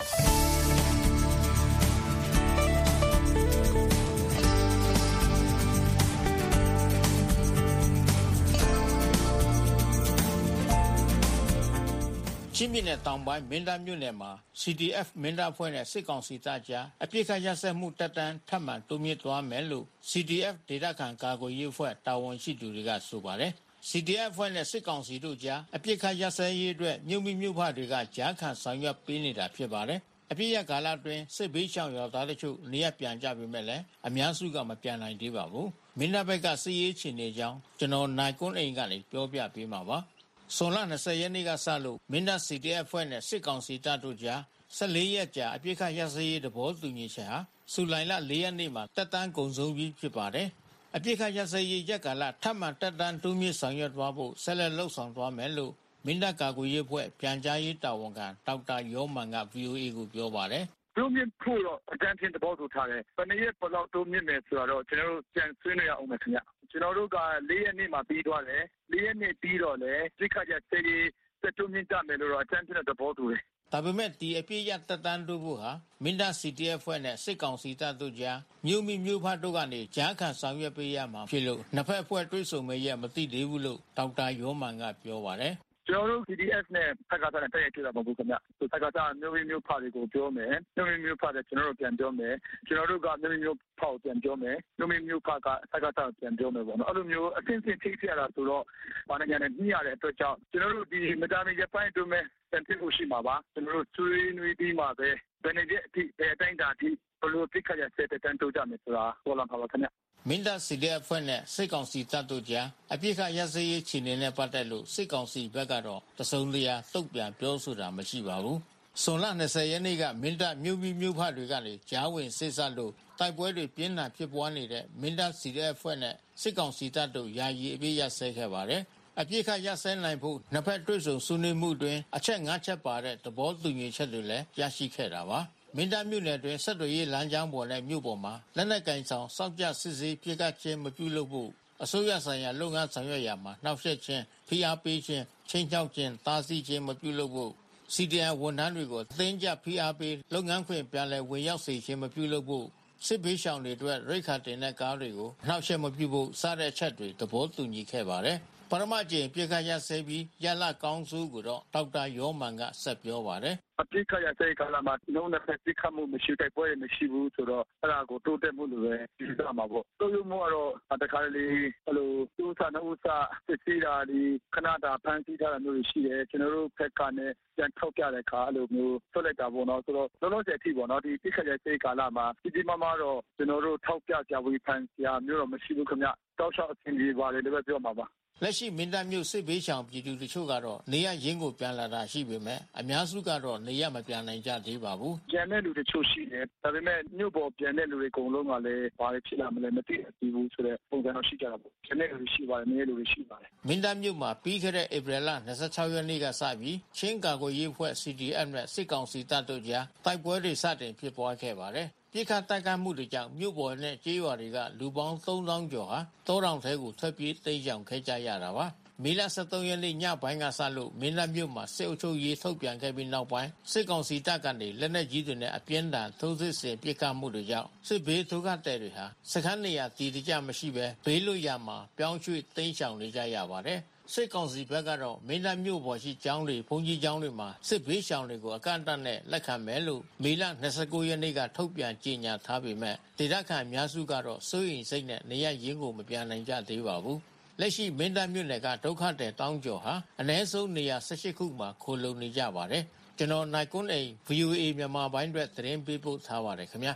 ချင်းပြည်နယ်တောင်ပိုင်းမင်းတပ်မြို့နယ်မှာ CDF မင်းတပ်ဖွဲ့နဲ့စစ်ကောင်စီတပ်ကြားအပြစ်ခတ်ရစက်မှုတပ်တန်းထပ်မံတိုးမြင့်သွားမယ်လို့ CDF ဒေသခံကာကွယ်ရေးအဖွဲ့တာဝန်ရှိသူတွေကဆိုပါတယ်။ CDF ဖွဲ့နဲ့စစ်ကောင်စီတို့ကြားအပြစ်ခတ်ရစက်ရေးအတွက်မြို့မိမြို့ဖတွေကကြားခံဆောင်ရွက်ပေးနေတာဖြစ်ပါတယ်။အပြစ်ရကာလအတွင်းစစ်ဘေးရှောင်ရွာသားတို့နေရပြန်ကြပေမဲ့လည်းအများစုကမပြန်နိုင်သေးပါဘူး။မင်းတပ်ဘက်ကစစ်ရေးချင်နေကြောင်းကျွန်တော်နိုင်ကွန်းအိမ်ကနေပြောပြပေးမှာပါ။ဆွန်လ20ရက်နေ့ကစလို့မင်းတပ် CDF ဖွဲ့နဲ့စစ်ကောင်စီတပ်တို့ကြား14ရက်ကြာအပြစ်ခတ်ရစရေးတဘောတူညီချက်ဟာဇူလိုင်လ4ရက်နေ့မှာတက်တန်းကုန်ဆုံးပြီးဖြစ်ပါတယ်။အပြစ်ခတ်ရစရေးရက်ကာလထပ်မံတက်တန်းတိုးမြင့်ဆောင်ရွက်သွားဖို့ဆက်လက်လှုပ်ဆောင်သွားမယ်လို့မင်းတပ်ကာကွယ်ရေးအဖွဲ့ပြန်ကြားရေးတာဝန်ခံဒေါက်တာယောမန်က VOA ကိုပြောပါတယ်။တိုးမြင့်ဖို့တော့အတန်းချင်းတဘောတူထားတယ်။ဘယ်နှစ်ရက်ပေါ်တော့တိုးမြင့်မယ်ဆိုတော့ကျွန်တော်တို့ပြန်ဆွေးနွေးရအောင်မယ်ခင်ဗျ။ကျွန်တော်တို့က4ရက်နေ့မှာပြီးသွားတယ်။4ရက်နေ့ပြီးတော့လည်းပြစ်ခတ်ရစရေးတိုးမြင့်ကြမယ်လို့တော့အတန်းချင်းတဘောတူတယ်။ဒါပေမဲ့ဒီအပြည့်ရတက်တန်းတို့ဖို့ဟာမင်းတပ် CDF ဖွဲ့နဲ့စစ်ကောင်စီတပ်တို့ကြားမြို့မိမြို့ဖတို့ကနေကြားခံဆောင်ရွက်ပေးရမှာဖြစ်လို့နှစ်ဖက်အဖွဲ့တွဲဆုံမဲ့ရမသိသေးဘူးလို့ဒေါက်တာယောမန်ကပြောပါတယ်။ကျွန်တော်တို့ CDF နဲ့ဖက်ကစားနဲ့တိုက်ရိုက်တွေ့တာမဟုတ်ဘူးခင်ဗျ။ဖက်ကစားမြို့မိမြို့ဖတွေကိုပြောမယ်။မြို့မိမြို့ဖတွေကျွန်တော်တို့ပြန်ပြောမယ်။ကျွန်တော်တို့ကမြို့မိမြို့ဖကိုပြန်ပြောမယ်။မြို့မိမြို့ဖကဖက်ကစားပြန်ပြောမယ်ပေါ့နော်။အဲ့လိုမျိုးအသင်းသင်းထိရတာဆိုတော့ဘာနိုင်ငံနဲ့ညှိရတဲ့အတွက်ကြောင့်ကျွန်တော်တို့ဒီမတာမီရပိုင်းတို့မဲ့တန်ဖိုးရှိမှာပါကျွန်တော်တို့ဆွေးနွေးပြီးမှပဲဘယ်နေ့အထိဘယ်အတိုင်းတာအထိဘလို့ပြစ်ခတ်ရတဲ့တန်တိုးကြမယ်ဆိုတာပေါ်လာပါပါခင်ဗျမင်းတပ် CDF ဖွဲ့နဲ့စစ်ကောင်စီတပ်တို့ကြားအပြစ်ခတ်ရစရေးချီနေတဲ့ပတ်သက်လို့စစ်ကောင်စီဘက်ကတော့တစုံတရာတုတ်ပြန်ပြောဆိုတာမရှိပါဘူးဆွန်လ20ရက်နေ့ကမင်းတပ်မြို့မိမြို့ဖတွေကနေကြားဝင်စစ်ဆတ်လို့တိုက်ပွဲတွေပြင်းထန်ဖြစ်ပွားနေတဲ့မင်းတပ် CDF ဖွဲ့နဲ့စစ်ကောင်စီတပ်တို့ယာယီအပြစ်ရစဲခဲ့ပါတယ်အပြစ်ခတ်ရစဲနိုင်ဖို့နှစ်ဖက်တွေ့ဆုံဆွေးနွေးမှုတွင်အချက်5ချက်ပါတဲ့သဘောတူညီချက်တွေလည်းရရှိခဲ့တာပါမင်းတပ်မြို့နယ်တွင်ဆက်သွယ်ရေးလမ်းကြောင်းပေါ်နဲ့မြို့ပေါ်မှာလက်နက်ကင်ဆောင်စောက်ကြစစ်ဆေးပြစ်ခတ်ခြင်းမပြုလုပ်ဖို့အစိုးရဆိုင်ရာလုပ်ငန်းဆောင်ရွက်ရာမှာနှောက်ယှက်ခြင်းဖိအားပေးခြင်းချိန်ချောက်ခြင်းတားဆီးခြင်းမပြုလုပ်ဖို့ CDN ဝန်ထမ်းတွေကိုအသိဉာဏ်ဖိအားပေးလုပ်ငန်းခွင်ပြန်လည်ဝင်ရောက်စေခြင်းမပြုလုပ်ဖို့စစ်ဘေးရှောင်တွေအတွက်ရိတ်ခါတင်တဲ့ကားတွေကိုနှောက်ယှက်မပြုဖို့စတဲ့အချက်တွေသဘောတူညီခဲ့ပါတယ်ပရမကျင်ပြစ်ခတ်ရဆဲပြီးရလကောင်းစုကိုတော့ဒေါက်တာယောမန်ကဆက်ပြောပါတယ်အပြစ်ခတ်ရစဲကာလမှာလုံးနဲ့ပြစ်ခတ်မှုမရှိတိုက်ပွဲမရှိဘူးဆိုတော့အဲ့ဒါကိုတိုးတက်မှုလို့ပဲဒီကမှာပေါ့တိုးရုံမို့ကတော့တခါလေအဲ့လိုသူ့စာနှုတ်စာစစ်စီတာဒီခဏတာဖန်ဆီးထားတာမျိုးရှိတယ်ကျွန်တော်တို့ဖက်ကနဲ့ပြန်ထောက်ပြတဲ့အခါအဲ့လိုမျိုးထွက်လိုက်တာပေါ့နော်ဆိုတော့လုံးလုံးကျအထိပေါ့နော်ဒီပြစ်ခတ်ရစဲကာလမှာဒီမမတော့ကျွန်တော်တို့ထောက်ပြကြဝေဖန်စရာမျိုးတော့မရှိဘူးခင်ဗျတောက်လျှောက်အဆင်ပြေပါတယ်လို့ပဲပြောမှာပါလက်ရှိမင်းတပ်မြို့စစ်ဘေးရှောင်ပြည်သူတချို့ကတော့နေရရင်းကိုပြန်လာတာရှိပေမဲ့အများစုကတော့နေရမပြန်နိုင်ကြသေးပါဘူး။ပြန်တဲ့လူတချို့ရှိတယ်။ဒါပေမဲ့မြို့ပေါ်ပြန်တဲ့လူတွေအကုန်လုံးကလည်းဘာတွေဖြစ်လာမလဲမသိဘူးဆိုတဲ့ပုံစံတော့ရှိကြတာပေါ့။ပြန်တဲ့လူတွေရှိပါတယ်၊နေလူတွေရှိပါတယ်။မင်းတပ်မြို့မှာပြီးခဲ့တဲ့ဧပြီလ26ရက်နေ့ကစပြီးချင်းကာကွယ်ရေးအဖွဲ့ CDF နဲ့စစ်ကောင်စီတပ်တို့ကြားတိုက်ပွဲတွေစတင်ဖြစ်ပွားခဲ့ပါတယ်။ပြစ်ခတ်တိုက်ခိုက်မှုတွေကြောင့်မြို့ပေါ်နဲ့ကျေးရွာတွေကလူပေါင်း3000ကျော်ဟာတောတောင်ထဲကိုထွက်ပြေးတိမ်းရှောင်ခဲ့ကြရတာပါမေလ23ရက်နေ့ညပိုင်းကစလို့မင်းတပ်မြို့မှာစစ်အုပ်ချုပ်ရေးထုတ်ပြန်ခဲ့ပြီးနောက်ပိုင်းစစ်ကောင်စီတပ်ကနေလက်နက်ကြီးတွေနဲ့အပြင်းထန်ထိုးစစ်ဆင်ပစ်ခတ်မှုတွေကြောင့်စစ်ဘေးဒုက္ခသည်တွေဟာစခန်းနေရာတည်တကျမရှိဘဲဘေးလွတ်ရာမှာပြောင်းရွှေ့တိမ်းရှောင်နေကြရပါတယ်စစ်ကောင်စီဘက်ကတော့မင်းတပ်မြို့ပေါ်ရှိကျောင်းတွေဘုံကြီးကျောင်းတွေမှာစစ်ဘေးရှောင်တွေကိုအကန့်အသတ်နဲ့လက်ခံမယ်လို့မေလ29ရက်နေ့ကထုတ်ပြန်ကြေညာထားပေမဲ့ဒေသခံအများစုကတော့စိုးရိမ်စိတ်နဲ့နေရရင်းကိုမပြန်နိုင်ကြသေးပါဘူးလက်ရှိမင်းတပ်မြို့နယ်ကဒုက္ခသည်တောင်းကျော်ဟာအ ਨੇ ဆုံးနေရာ18ခုမှာခိုလုံနေကြပါတယ်ကျွန်တော်နိုင်ကွန်းအိမ် VOA မြန်မာပိုင်းအတွက်သတင်းပေးပို့ထားပါတယ်ခင်ဗျာ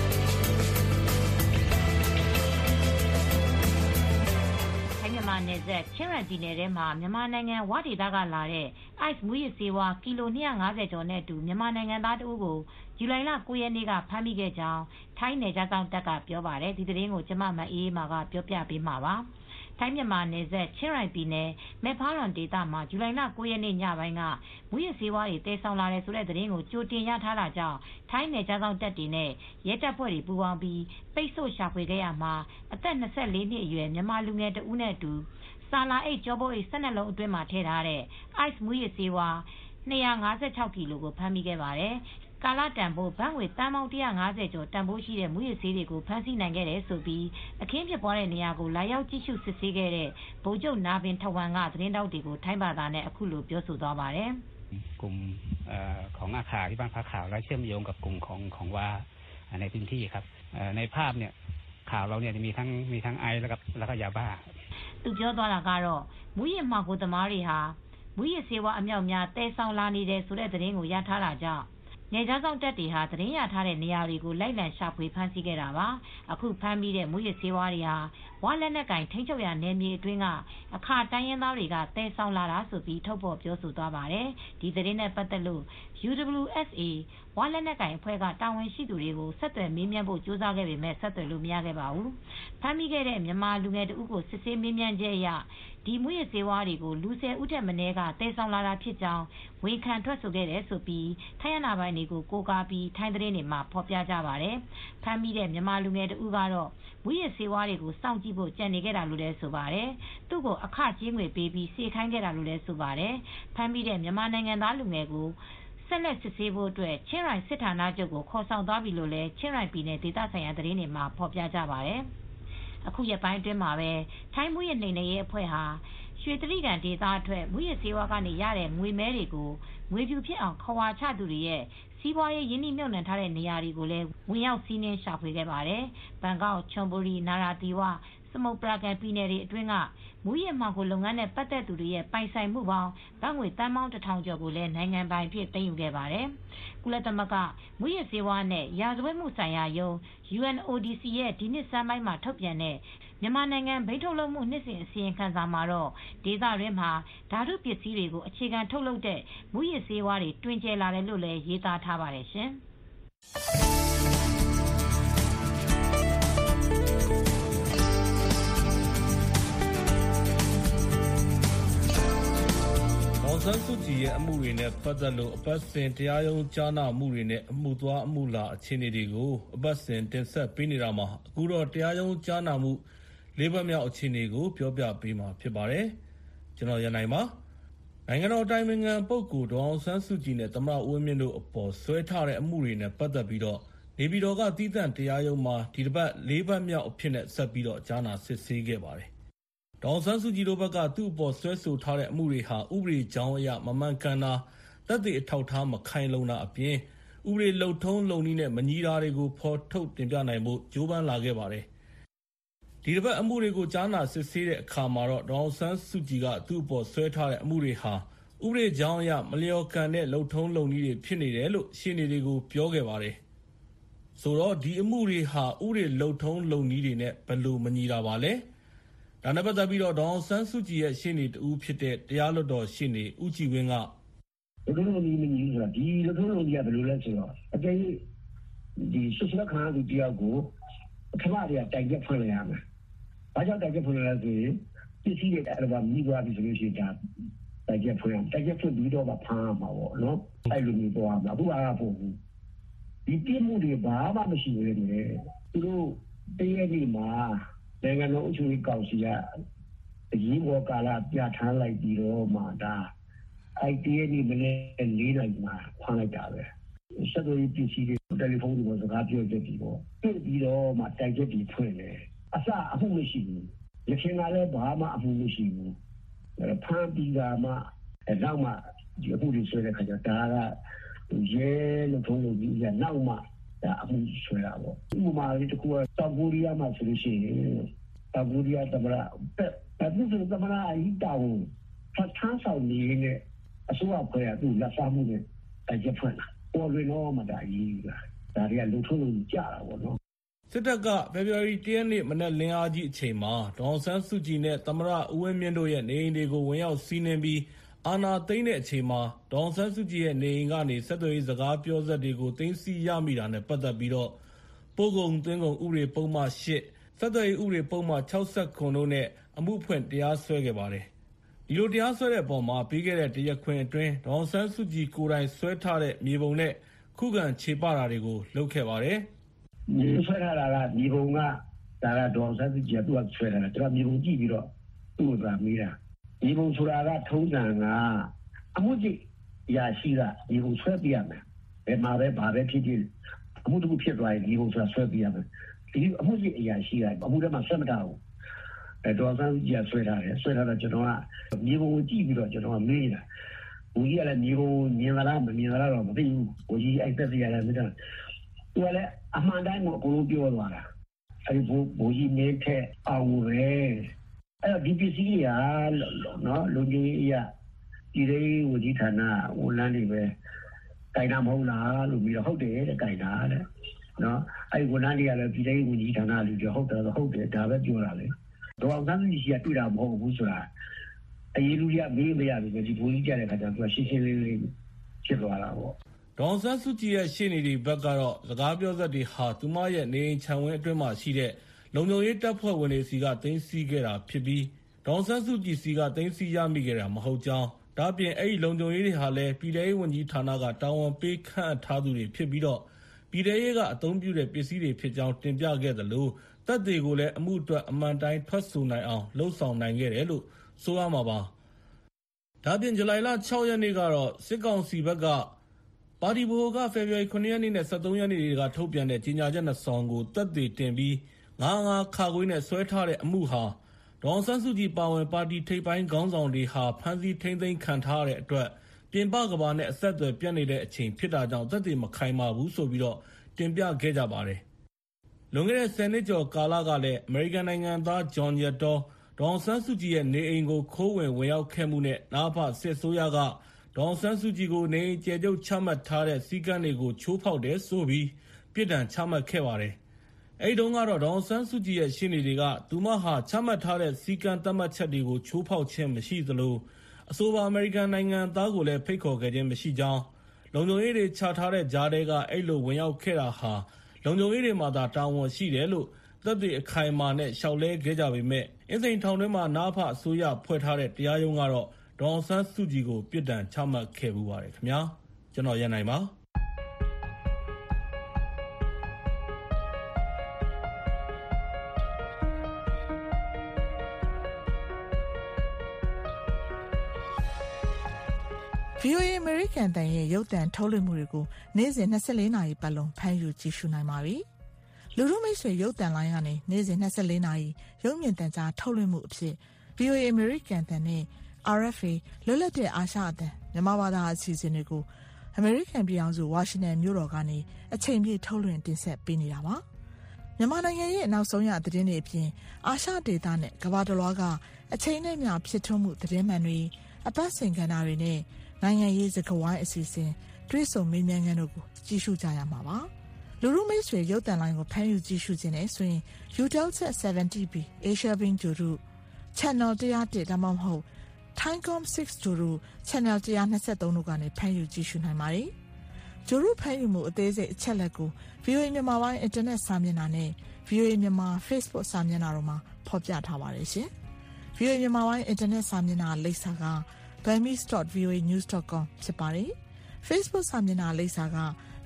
နယ်စပ်ဆက်ချင်းရိုင်ပြည်နယ်ထဲမှာမြန်မာနိုင်ငံဝဒေသကလာတဲ့ ICE မူးယစ်ဆေးဝါးကီလို250ကျော်နဲ့အတူမြန်မာနိုင်ငံသားတဦးကိုဇူလိုင်လ9ရက်နေ့ကဖမ်းမိခဲ့ကြောင်းထိုင်းနယ်ခြားစောင့်တပ်ကပြောပါတယ်ဒီသတင်းကိုမအေးအေးမာကပြောပြပေးမှာပါထိုင်းမြန်မာနယ်စပ်ချင်းရိုင်ပြည်နယ်မဲဖာလွန်ဒေသမှာဇူလိုင်လ9ရက်နေ့ညပိုင်းကမူးယစ်ဆေးဝါးတွေတည်ဆောင်လာတယ်ဆိုတဲ့သတင်းကိုကြိုတင်ရထားတာကြောင့်ထိုင်းနယ်ခြားစောင့်တပ်တွေနဲ့ရဲတပ်ဖွဲ့တွေပူးပေါင်းပြီးပိတ်ဆို့ရှာဖွေခဲ့ရမှာအသက်24နှစ်အရွယ်မြန်မာလူငယ်တဦးနဲ့အတူဆာလာအိတ်ကျောပိုးအိတ်12လုံးအတွင်းမှာထည့်ထားတဲ့ ICE မူးယစ်ဆေးဝါး256ကီလိုကိုဖမ်းမိခဲ့ပါတယ်ကာလတန်ဖိုးဘတ်ငွေသန်းပေါင်း150ကျော်တန်ဖိုးရှိတဲ့မူးယစ်ဆေးတွေကိုဖမ်းဆီးနိုင်ခဲ့တယ်လို့အခင်းဖြစ်ပွားတဲ့နေရာကိုလာရောက်ကြည့်ရှုစစ်ဆေးခဲ့တဲ့ဗိုလ်ချုပ်နာဗင်ထဝမ်ကသတင်းတောက်တွေကိုထိုင်းဘာသာနဲ့အခုလိုပြောဆိုသွားပါတယ်กลุ่มของอาขาที่บ้านพักข่าวและเชื่อมโยงกับกลุ่มของว่าในพื้นที่ครับในภาพเนี่ยข่าวเราเนี่ยมีทั้งไอซ์แล้วก็ยาบ้าသူပြောသွားတာကတော့မူးယစ်မှောင်ခိုသမားတွေဟာမူးယစ်ဆေးဝါးအမြောက်များတည်ဆောင်လာနေတယ်ဆိုတဲ့သတင်းကိုရထားတာကြောင့်နယ်ခြားစောင့်တပ်တွေဟာသတင်းရထားတဲ့နေရာတွေကိုလိုက်လံရှာဖွေဖမ်းဆီးခဲ့တာပါအခုဖမ်းမိတဲ့မူးယစ်ဆေးဝါးတွေဟာဝါလက်နက်ကင်ထိန်းချုပ်ရာနယ်မြေအတွင်းကအခါတိုင်းရင်းသားတွေကတည်ဆောင်လာတာဆိုပြီးထုတ်ဖော်ပြောဆိုသွားပါတယ်ဒီသတင်းနဲ့ပတ်သက်လို့ UWSA ဝါလက်နက်ကင်အဖွဲ့ကတာဝန်ရှိသူတွေကိုဆက်သွယ်မေးမြန်းဖို့ကြိုးစားခဲ့ပေမဲ့ဆက်သွယ်လို့မရခဲ့ပါဘူးဖမ်းမိခဲ့တဲ့မြန်မာလူငယ်တဦးကိုစစ်ဆေးမေးမြန်းချက်အရဒီမူးယစ်ဆေးဝါးတွေကိုလူ10ဦးထက်မနည်းကတည်ဆောင်လာတာဖြစ်ကြောင်းဝန်ခံထွက်ဆိုခဲ့တယ်ဆိုပြီးထိုင်းအာဏာပိုင်တွေကိုကိုးကားပြီးထိုင်းသတင်းတွေမှာဖော်ပြကြပါတယ်ဖမ်းမိတဲ့မြန်မာလူငယ်တဦးကတော့မူးယစ်ဆေးဝါးတွေကိုစောင့်ကြည့်ဖို့ကြံနေခဲ့တာလို့လည်းဆိုပါတယ်သူ့ကိုအခကြေးငွေပေးပြီးစေခိုင်းခဲ့တာလို့လည်းဆိုပါတယ်ဖမ်းမိတဲ့မြန်မာနိုင်ငံသားလူငယ်ကိုဆက်လက်စစ်ဆေးဖို့အတွက်ချင်းရိုင်စစ်ဌာနချုပ်ကိုခေါ်ဆောင်သွားပြီလို့လည်းချင်းရိုင်ပြည်နယ်ဒေသဆိုင်ရာသတင်းတွေမှာဖော်ပြကြပါတယ်အခုရက်ပိုင်းအတွင်းမှာပဲထိုင်းမူးယစ်နှိမ်နင်းရေးအဖွဲ့ဟာရွှေတြိဂံဒေသအတွက်မူးယစ်ဆေးဝါးကနေရတဲ့ငွေမဲတွေကိုငွေဖြူဖြစ်အောင်ခွာချသူတွေရဲ့စီးပွားရေးရင်းနှီးမြှုပ်နှံထားတဲ့နေရာတွေကိုလည်းဝင်ရောက်စီးနင်းရှာဖွေခဲ့ပါတယ်။ဘန်ကောက်၊ချွန်ဘူရီ၊နာရာသီဝ၊စမုတ်ပရာကန်ပြည်နယ်တွေအတွင်းကမူးယစ်မှောင်ခိုလုပ်ငန်းနဲ့ပတ်သက်သူတွေရဲ့ပိုင်ဆိုင်မှုပေါင်းဘတ်ငွေသန်းပေါင်း1000ကျော်ကိုလည်းနိုင်ငံပိုင်ဖြစ်သိမ်းယူခဲ့ပါတယ်။ကုလသမဂ္ဂမူးယစ်ဆေးဝါးနဲ့ရာဇဝတ်မှုဆိုင်ရာရုံး UNODC ရဲ့ဒီနှစ်ဆန်းပိုင်းမှာထုတ်ပြန်တဲ့မြန်မာနိုင်ငံဘိန်းထုတ်လုပ်မှုနှစ်စဉ်အစီရင်ခံစာမှာတော့ဒေသတွင်းမှာဓာတုပစ္စည်းတွေကိုအခြေခံထုတ်လုပ်တဲ့မူးယစ်ဆေးဝါးတွေတွင်ကျယ်လာတယ်လို့လည်းရေးသားထားပါတယ်ရှင်။ဆန်းစုကြည်ရဲ့အမှုတွေနဲ့ပတ်သက်လို့အပတ်စဉ်တရားရုံးကြားနာမှုတွေနဲ့အမှုသွားအမှုလာအခြေအနေတွေကိုအပတ်စဉ်တင်ဆက်ပေးနေတာမှာအခုတော့တရားရုံးကြားနာမှု၄ဘက်မြောက်အခြေအနေကိုပြောပြပေးမှာဖြစ်ပါတယ်။ကျွန်တော်ရန်နိုင်ပါ။နိုင်ငံတော်တိုင်ပင်ခံပုဂ္ဂိုလ်ဒေါအောင်ဆန်းစုကြည်နဲ့သမ္မတဦးဝင်းမြင့်တို့အပေါ်ဆွဲထားတဲ့အမှုတွေနဲ့ပတ်သက်ပြီးတော့နေပြည်တော်ကတည်တံ့တရားရုံးမှာဒီတစ်ပတ်၄ဘက်မြောက်အဖြစ်နဲ့ဆက်ပြီးတော့ကြားနာစစ်ဆေးခဲ့ပါတယ်။ဒေါအောင်ဆန်းစုကြည်တို့ဘက်ကသူ့အပေါ်ဆွဲဆိုထားတဲ့အမှုတွေဟာဥပဒေကြောင်းအရမမှန်ကန်တာသက်သေအထောက်အထားမခိုင်လုံတာအပြင်ဥပဒေလုံထုံးလုံနည်းနဲ့မညီတာတွေကိုဖော်ထုတ်တင်ပြနိုင်ဖို့ကြိုးပမ်းလာခဲ့ပါတယ်။ဒီတစ်ပတ်အမှုတွေကိုကြားနာစစ်ဆေးတဲ့အခါမှာတော့ဒေါအောင်ဆန်းစုကြည်ကသူ့အပေါ်ဆွဲထားတဲ့အမှုတွေဟာဥပဒေကြောင်းအရမလျော်ကန်တဲ့လုံထုံးလုံနည်းတွေဖြစ်နေတယ်လို့ရှင်းနေတွေကိုပြောခဲ့ပါတယ်။ဆိုတော့ဒီအမှုတွေဟာဥပဒေလုံထုံးလုံနည်းတွေနဲ့ဘယ်လိုမညီတာပါလဲ။ဒါနဲ့ပတ်သက်ပြီးတော့ဒေါအောင်ဆန်းစုကြည်ရဲ့ရှေ့နေတူဖြစ်တဲ့တရားလွှတ်တော်ရှေ့နေဦးကြည်ဝင်းကဘယ်လိုလုပ်မညီဆိုတာဒီလုံထုံးလုံနည်းကဘယ်လိုလဲဆိုတော့အကယ်၍ဒီဆွဆွခံရသူတယောက်ကိုအခမတွေကတိုင်ချက်ဖွင့်လိုက်ရမယ်။ဘာကြောင့်တိုင်ချက်ဖွင့်လဲဆိုရင်ပစ္စည်းတွေအဲ့လိုမြည်သွားပြီဆိုလို့ရှိရင်ဒါတိုင်ချက်ဖွင့်ပြီးတော့ဖမ်းရမှာပေါ့နော်။အဲ့လိုမျိုးတော့မှာအခုအားဖို့ဒီပြစ်မှုတွေဘာမှမရှိဘူးလေ။သူတို့တရားဒီမှာနိုင်ငံတော်အချုပ်ကောင်စီကအရေးပေါ်ကာလပြဋ္ဌာန်းလိုက်ပြီးတော့မှဒါITA ဒီမနေ့၄နိုင်မှာဖမ်းလိုက်တာပဲဆက်သွယ်ရေးပစ္စည်းတွေတယ်လီဖုန်းတွေပေါ်စကားပြောကြပြီးတော့ပြီးတော့မှတိုက်ချက်ပြီးဖွင့်တယ်အစအမှုမရှိဘူးရခင်ကလည်းဘာမှအမှုမရှိဘူးဖမ်းပြီးတာမှနောက်မှဒီအမှုတွေဆွဲတဲ့ခါကျဒါကရဲလို့ထုံးလို့ပြီးရနောက်မှဒါအမှုဆွဲတာပေါ့ဥပမာလေးတစ်ခုကတောင်ကိုရီးယားမှာဆိုလို့ရှိရင်တောင်ကိုရီးယားသမ္မတအဲဒီဆိုသမ္မတအကြီးတောင်ဖတ်ထမ်းဆောင်နေတဲ့အစိုးရဖွဲ့ရသူလက်စားမှုနဲ့တိုက်ကြဖွင့်လာပေါ်ရင်းတော့မှဒါကြီးကဒါတွေကလုံထုံးလို့ကြာတာပေါ့နော်စစ်တပ်ကဖေဖော်ဝါရီ 1 ရက်နေ့မနက်လင်းအားကြီးအချိန်မှာဒေါ်အောင်ဆန်းစုကြည်နဲ့သမ္မတဦးဝင်းမြင့်တို့ရဲ့နေအိမ်တွေကိုဝင်ရောက်စီးနင်းပြီးအာဏာသိမ်းတဲ့အချိန်မှာဒေါ်အောင်ဆန်းစုကြည်ရဲ့နေအိမ်ကနေဆက်သွယ်ရေးစကားပြောစက်တွေကိုသိမ်းဆည်းရမိတာနဲ့ပတ်သက်ပြီးတော့ပို့ကုန်သွင်းကုန်ဥပဒေပုံမှန် 8 ဆက်သွယ်ရေးဥပဒေပုံမှန် 69 တို့နဲ့အမှုဖွင့်တရားစွဲခဲ့ပါတယ်။ဒီလိုတရားစွဲတဲ့အပေါ်မှာပြီးခဲ့တဲ့တရားခွင်အတွင်းဒေါ်အောင်ဆန်းစုကြည်ကိုယ်တိုင်ဆွဲထားတဲ့မြေပုံနဲ့ခုခံခြေပတာတွေကိုလုပ်ခဲ့ပါတယ်။မြေဆွဲထားတာကမြေပုံကဒါကဒေါ်အောင်ဆန်းစုကြည်ကသူကဆွဲထားတာကျွန်တော်မြေပုံကြည့်ပြီးတော့သူ့ကိုမေးတာမြေပုံဆိုတာကထုံးစံကအမှုကြီးအရာရှိကမြေပုံဆွဲပြရမယ်။ဘယ်မှာပဲဘာပဲဖြစ်ဖြစ်အမှုတစ်ခုဖြစ်သွားရင်မြေပုံဆိုတာဆွဲပြရမယ်။ဒီအမှုကြီးအရာရှိကအမှုထဲမှာဆက်မတာဘူး။ဒေါ်အောင်ဆန်းစုကြည်ကဆွဲထားတယ်။ဆွဲထားတော့ကျွန်တော်ကမြေပုံကိုကြည့်ပြီးတော့ကျွန်တော်ကမေးတာ။ဘူကြီးကလည်းမြေပုံမြင်လားမမြင်လားတော့မသိဘူး။ဘူကြီးအဲ့သက်စီရတယ်မြင်တယ်။သူကလည်းအမှန်တိုင်းကိုအကုန်လုံးပြောသွားတာ။အဲ့ဒီဘူကြီးနေထက်အောင်ပဲ။အဲ့တော့ DPC ကနော်လူကြီးရဒီလေးဝကြီးဌာနဝန်လန်းတွေပဲတိုင်တာမဟုတ်လားလို့ပြီးတော့ဟုတ်တယ်တဲ့တိုင်တာတဲ့နော်အဲ့ဝန်လန်းတွေကလည်းဒီလေးဝကြီးဌာနလူတွေဟုတ်တယ်ဟုတ်တယ်ဒါပဲပြောတာလေဒေါ်အောင်ဆန်းစုကြည်ကတွေ့တာမဟုတ်ဘူးဆိုတာအရေးလူကြီးကမေးမရဘူးဒီဘူကြီးကြတဲ့ခါကျတော့သူကရှင်းရှင်းလေးလေးဖြစ်သွားတာပေါ့ဒေါ်အောင်ဆန်းစုကြည်ရဲ့ရှေ့နေတွေဘက်ကတော့စကားပြောစက်တွေဟာသူမရဲ့နေအိမ်ခြံဝင်းအတွင်းမှာရှိတဲ့လုံခြုံရေးတပ်ဖွဲ့ဝင်တွေစီကသိမ်းဆည်းခဲ့တာဖြစ်ပြီးဒေါ်အောင်ဆန်းစုကြည်စီကသိမ်းဆည်းရမိခဲ့တာမဟုတ်ကြောင်းဒါ့အပြင်အဲ့ဒီလုံခြုံရေးတွေဟာလည်းပြည်ထရေးဝန်ကြီးဌာနကတာဝန်ပေးခန့်အပ်ထားသူတွေဖြစ်ပြီးတော့ပြည်ထရေးကအသုံးပြုတဲ့ပစ္စည်းတွေဖြစ်ကြောင်းတင်ပြခဲ့သလိုတပ်တွေကိုလည်းအမှုအတွက်အမှန်တိုင်းထွက်ဆိုနိုင်အောင်လှုံ့ဆော်နိုင်ခဲ့တယ်လို့ဆိုရမှာပါ။ဒါ့အပြင်ဇူလိုင်လ 6 ရက်နေ့ကတော့စစ်ကောင်စီဘက်ကပါတီဗဟိုကဖေဖော်ဝါရီ 9 ရက်နေ့နဲ့ 13 ရက်နေ့တွေကထုတ်ပြန်တဲ့ကြေညာချက်နှစ်စောင်ကိုတပ်တွေတင်ပြီး905 ခါခွေးနဲ့ဆွဲထားတဲ့အမှုဟာဒေါ်အောင်ဆန်းစုကြည်ပါဝင်ပါတီထိပ်ပိုင်းခေါင်းဆောင်တွေဟာဖမ်းဆီးထိန်းသိမ်းခံထားရတဲ့အတွက်ပြင်ပကဘာနဲ့အဆက်အသွယ်ပြတ်နေတဲ့အချိန်ဖြစ်တာကြောင့်သက်သေမခိုင်မာဘူးဆိုပြီးတော့တင်ပြခဲ့ကြပါတယ်။လွန်ခဲ့တဲ့10နှစ်ကျော်ကာလကလည်းအမေရိကန်နိုင်ငံသားဂျွန်ရတော်ဒေါ်အောင်ဆန်းစုကြည်ရဲ့နေအိမ်ကိုခိုးဝင်ရောက်ခဲ့မှုနဲ့နာဖစစ်ဆိုးရကဒေါ်အောင်ဆန်းစုကြည်ကိုနေအိမ်ကျယ်ကျုပ်ချမှတ်ထားတဲ့စည်းကမ်းတွေကိုချိုးဖောက်တယ်ဆိုပြီးပြစ်ဒဏ်ချမှတ်ခဲ့ပါတယ်။အဲဒီတုန်းကတော့ဒေါ်အောင်ဆန်းစုကြည်ရဲ့ရှေ့နေတွေကသူမဟာချမှတ်ထားတဲ့စည်းကမ်းသတ်မှတ်ချက်တွေကိုချိုးဖောက်ခြင်းမရှိသလိုအဆိုပါအမေရိကန်နိုင်ငံသားကိုလည်းဖိတ်ခေါ်ခဲ့ခြင်းမရှိကြောင်းလုံခြုံရေးတွေချထားတဲ့ကြားထဲကအဲ့လိုဝင်ရောက်ခဲ့တာဟာလုံခြုံရေးတွေမှာသာတာဝန်ရှိတယ်လို့သက်သေအခိုင်အမာနဲ့ရှောက်လဲခဲ့ကြပေမဲ့အင်းစိန်ထောင်ထဲမှာနာဖအစိုးရဖွဲ့ထားတဲ့တရားရုံးကတော့ဒေါ်အောင်ဆန်းစုကြည်ကိုပြစ်ဒဏ်ချမှတ်ခဲ့ပူပါတယ်ခင်ဗျာကျွန်တော်ရန်နိုင်ပါ VOA American တန်ရဲ့ရုပ်သံထုတ်လွှင့်မှုတွေကိုနေ့စဉ်24နာရီပတ်လုံးဖမ်းယူကြည့်ရှုနိုင်ပါပြီ။လူထုမိတ်ဆွေရုပ်သံလိုင်းကနေနေ့စဉ်24နာရီရုပ်မြင်သံကြားထုတ်လွှင့်မှုအဖြစ် VOA American တန်နဲ့ RFA လွတ်လပ်တဲ့အာရှအသံမြန်မာဘာသာအစီအစဉ်တွေကို American ပြည်အောင်စု Washington မြို့တော်ကနေအချိန်ပြည့်ထုတ်လွှင့်တင်ဆက်ပေးနေတာပါ။မြန်မာနိုင်ငံရဲ့နောက်ဆုံးရသတင်းတွေအပြင်အာရှဒေသနဲ့ကမ္ဘာတစ်လွှားကအချိန်နဲ့မျှဖြစ်ထွန်းမှုသတင်းမှန်တွေအပတ်စဉ်ကဏ္ဍတွေနဲ့နိုင်ငံရေးစကားဝိုင်းအစီအစဉ်တွေ့ဆုံမေးမြန်းခန်းတို့ကိုကြည့်ရှုကြရမှာပါလူလူမိတ်ဆွေရုပ်သံလိုင်းကိုဖမ်းယူကြည့်ရှုခြင်းနဲ့ဆိုရင် Utelsat 70B Asia Beam တို့ Channel 101ဒါမှမဟုတ် Thaicom 6တို့ Channel 123တို့ကနေဖမ်းယူကြည့်ရှုနိုင်ပါတယ်ဂျိုရုဖမ်းယူမှုအသေးစိတ်အချက်လက်ကို VOA မြန်မာပိုင်း Internet စာမျက်နှာနဲ့ VOA မြန်မာ Facebook စာမျက်နှာတို့မှာဖော်ပြထားပါတယ်ရှင် VOA မြန်မာပိုင်း Internet စာမျက်နှာလိပ်စာကburmese.voanews.com ဖြစ်ပါတယ်။ Facebook စာမျက်နှာလိပ်စာက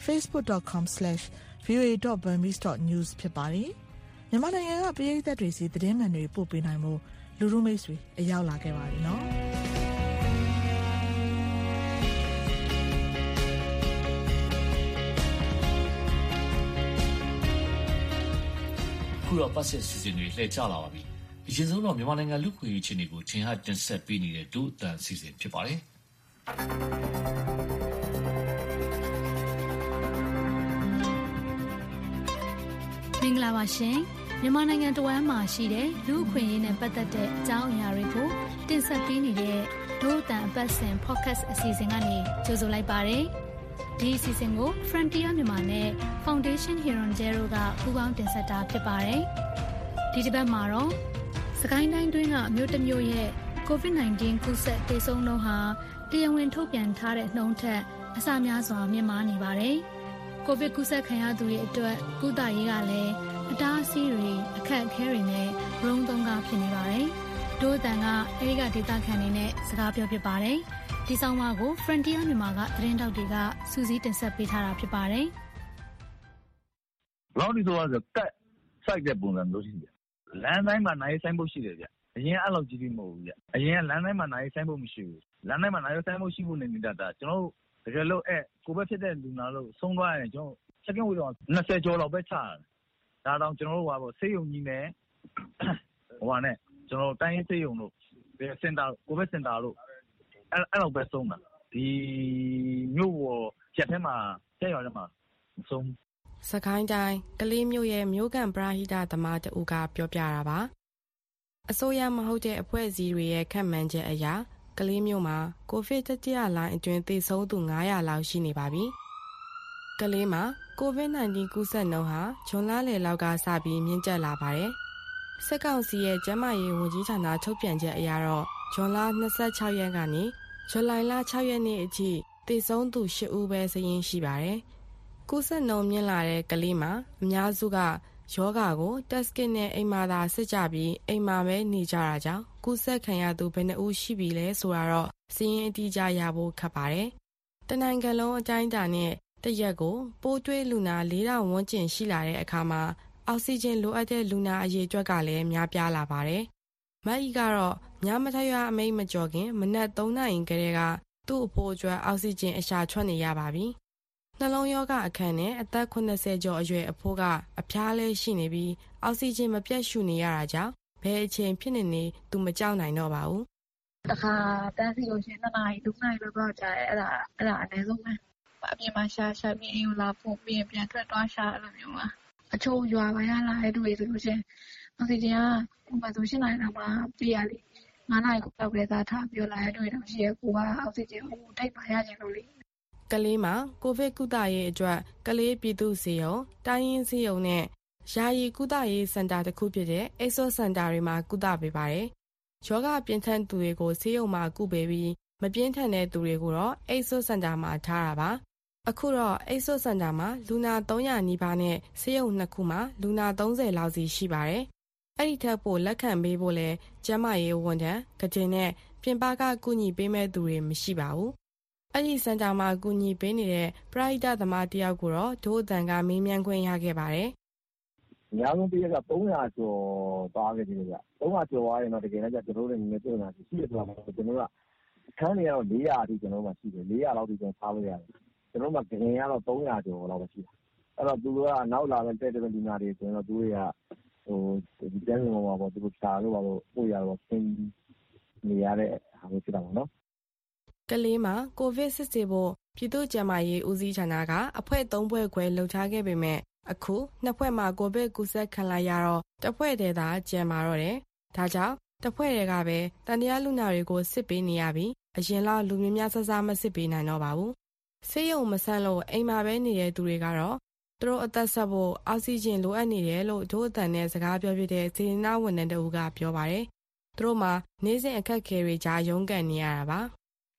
facebook.com/voa.burmese.news ဖြစ်ပါတယ်။မြန်မာနိုင်ငံကပြည်သက်တွေစီသတင်းမှန်တွေပို့ပေးနိုင်မှုလူလူမိတ်ဆွေအရောက်လာခဲ့ပါပြီနော်။ခုတော့ပတ်ဆက်စီစဉ်တွေလှည့်ကျလာပါပြီ။အရင်ဆုံးတော့မြန်မာနိုင်ငံလူ့ခွင့်ရေးအခြေအနေကိုထင်ဟပ်တင်ဆက်ပေးနေတဲ့ဒုအတန်စီစဉ်ဖြစ်ပါတယ်။မင်္ဂလာပါရှင်။မြန်မာနိုင်ငံတဝမ်းမှာရှိတဲ့လူ့အခွင့်အရေးနဲ့ပတ်သက်တဲ့အကြောင်းအရာတွေကိုတင်ဆက်ပေးနေတဲ့ဒုအတန်အပတ်စဉ် podcast အစီအစဉ်ကနေကြိုဆိုလိုက်ပါရစေ။ဒီအစီအစဉ်ကို Frontier မြန်မာနဲ့ Foundation Hironjero ကပူးပေါင်းတင်ဆက်တာဖြစ်ပါတယ်။ဒီတစ်ပတ်မှာတော့စကိုင်းတိုင်းတွင်းကအမျိုးတစ်မျိုးရဲ့ COVID-19 ကူးစက်သေဆုံးနှုန်းဟာတရားဝင်ထုတ်ပြန်ထားတဲ့နှုန်းထက်အဆများစွာမြင့်မားနေပါတယ်။ ကိုဗစ်ကူးစက်ခံရသူတွေအတွက်ကုသရေးကလည်းအတားအဆီးတွေအခက်အခဲတွေနဲ့ရုံးသုံးကားဖြစ်နေပါတယ်။ဒို့အတန်ကအဲဒီကဒေသခံတွေနဲ့စကားပြောဖြစ်ပါတယ်။ဒီဆောင်မကို Frontier မြန်မာကသတင်းတောက်တွေကစူးစီးတင်ဆက်ပေးထားတာဖြစ်ပါတယ်။လောက်ဒီဆိုတော့ကတ်စိုက်တဲ့ပုံစံမျိုးရှိတယ်။လမ်းတိုင်းမှာနိုင်ဆိုင်ဖို့ရှိတယ်ဗျ။အရင်အဲ့လောက်ကြီးပြီးမဟုတ်ဘူးဗျ။အရင်ကလမ်းတိုင်းမှာနိုင်ဆိုင်ဖို့မရှိဘူး။လမ်းတိုင်းမှာနိုင်ဆိုင်ဖို့ရှိဖို့နေနေတာကျွန်တော်တကယ်လို့ကိုဗစ်ဖြစ်တဲ့လူနာလို့ဆုံးသွားရင်ကျွန်တော်second wave တော့20ကျော်လောက်ပဲချရတယ်။ဒါတော့ကျွန်တော်တို့ဟာပေါ့ဆေးရုံကြီးနဲ့နဲ့ကျွန်တော်တိုင်းရင်းဆေးရုံတို့စင်တာကိုဗစ်စင်တာလို့အဲ့လောက်ပဲဆုံးတာ။ဒီမြို့ပေါ်ချက်ထဲမှာဆက်ရွာထဲမှာဆုံးစကိုင်းတိုင်းကလေးမြို့ရဲ့မြို့ကန်ပရာဟိတသမားတူကပြောပြတာပါ။အစိုးရမဟုတ်တဲ့အဖွဲ့အစည်းတွေရဲ့ခန့်မှန်းချက်အရကလေးမြို့မှာကိုဗစ်တတိယလှိုင်းအတွင်းသေဆုံးသူ900လောက်ရှိနေပါပြီ။ကလေးမှာကိုဗစ် -19 ကူးစက်နှုန်းဟာဇွန်လလယ်လောက်ကစပြီးမြင့်တက်လာပါတယ်။စစ်ကောင်စီရဲ့ကျန်းမာရေးဝန်ကြီးဌာနထုတ်ပြန်ချက်အရတော့ဇွန်လ26ရက်ကနေဇူလိုင်လ6ရက်နေ့အထိသေဆုံးသူ8ဦးပဲစာရင်းရှိပါတယ်။ကူးစက်နှုန်းမြင့်လာတဲ့ကလေးမှာအများစုကယောဂါကို test kit နဲ့အိမ်မှာသာစစ်ကြပြီးအိမ်မှာပဲနေကြတာကြောင့်ကူးစက်ခံရသူဘယ်နှဦးရှိပြီလဲဆိုတာတော့စာရင်းအတိအကျရဖို့ခက်ပါတယ်။တနိုင်ငံလုံးအတိုင်းအတာနဲ့တရက်ကိုပိုးတွေ့လူနာ4000ဝန်းကျင်ရှိလာတဲ့အခါမှာအောက်ဆီဂျင်လိုအပ်တဲ့လူနာအရေအတွက်ကလည်းများပြားလာပါတယ်။မတ်ဤကတော့ညမထရွာအမိတ်မကျော်ခင်မနက်3နာရီကလေးကသူ့အဖိုးအတွက်အောက်ဆီဂျင်အရှာထွက်နေရပါပြီ။နှလုံးရောဂါအခန်းနဲ့အသက်80ကျော်အရွယ်အဖိုးကအဖျားလဲရှိနေပြီးအောက်ဆီဂျင်မပြတ်ရှူနေရတာကြောင့်ဘယ်အချိန်ဖြစ်နေသူမကြောက်နိုင်တော့ပါဘူး။တခါတန်းစီလို့ရှိရင်2နာရီ3နာရီပဲပေါ့ကြာတယ်အဲ့ဒါအနည်းဆုံးပဲ။အပြင်မှာရှာပြီးအိမ်ကိုလာဖို့ပြီးရင်ပြန်ထွက်သွားရှာအဲ့လိုမျိုးပါ။အချို့ရွာပိုင်းကလာတဲ့သူတွေဆိုလို့ရှိရင်အောက်ဆီဂျင်ကဥပမာဆို8နာရီလောက်မှပြရလေ9နာရီလောက်ပဲသာထားပြီးလာတဲ့သူတွေတော့ရှိရကိုကအောက်ဆီဂျင်ကိုထိပ်ပါရခြင်းလို့လေကလေးမှာကိုဗစ်ကုသရေးအတွက်ကလေးပြည်သူ့ဆေးရုံတိုင်းရင်းဆေးရုံနဲ့ယာယီကုသရေးစင်တာတစ်ခုဖြစ်တဲ့အေဆိုစင်တာတွေမှာကုသပေးပါတယ်။ယောဂပြင်းထန်သူတွေကိုဆေးရုံမှာကုပေးပြီးမပြင်းထန်တဲ့သူတွေကိုတော့အေဆိုစင်တာမှာထားတာပါ။အခုတော့အေဆိုစင်တာမှာလူနာ300နီးပါးနဲ့ဆေးရုံ2ခုမှာလူနာ30လောက်စီရှိပါတယ်။အဲ့ဒီထက်ပိုလက်ခံပေးဖို့လဲကျန်းမာရေးဝန်ထမ်းကတင်နဲ့ပြင်ပကကူညီပေးမဲ့သူတွေမရှိပါဘူး။အဲ့ဒီစင်တာမှာကူညီပေးနေတဲ့ပရိသတ်သမားတယောက်ကိုတော့ဒို့အတန်ကမေးမြန်းခွင့်ရခဲ့ပါတယ်။အများဆုံးတရက်က300ကျော်သွားခဲ့တယ်ဗျ။300ကျော်သွားရင်တော့တကယ်လည်းကျွန်တော်တို့လည်းနည်းနည်းပြောနေတာရှိရတော့ကျွန်တော်ကအခန်းတွေကတော့400အထိကျွန်တော်တို့မှရှိတယ်400လောက်ထိကျွန်တော်ထားလို့ရတယ်။ကျွန်တော်မှဂရင်ကတော့300ကျော်လောက်ပဲရှိတာ။အဲ့တော့သူတို့ကနောက်လာတဲ့တဲ့လူနာတွေဆိုရင်တော့သူတွေကဒီကျန်းမာရေးမှာသူတို့ဖြာလို့ပို့ရတော့ဆင်းနေရတဲ့ဟာမျိုးဖြစ်တာပေါ့နော်။ကလေးမှာကိုဗစ်စစ်ဆေးဖို့ပြည်သူ့ကျန်းမာရေးဦးစီးဌာနကအဖွဲ့3ဖွဲ့ခွဲလှုပ်ထားခဲ့ပေမဲ့အခု2ဖွဲ့မှာကိုဗစ်ကူးစက်ခံလိုက်ရတော့တစ်ဖွဲ့တည်းသာကျန်မာတော့တယ်။ဒါကြောင့်တစ်ဖွဲ့တည်းကပဲတန်တရားလူနာတွေကိုစစ်ပေးနေရပြီးအရင်လောက်လူများများဆဆမစစ်ပေးနိုင်တော့ပါဘူး။ဆေးရုံမဆန့်လို့အိမ်မှာပဲနေတဲ့သူတွေကတော့သူတို့အသက်ဆက်ဖို့အောက်ဆီဂျင်လိုအပ်နေတယ်လို့ဒို့အတန်နဲ့စကားပြောပြတဲ့စေနာဝန်ထမ်းတို့ကပြောပါတယ်။သူတို့မှာနေ့စဉ်အခက်အခဲတွေကြားရုန်းကန်နေရတာပါ။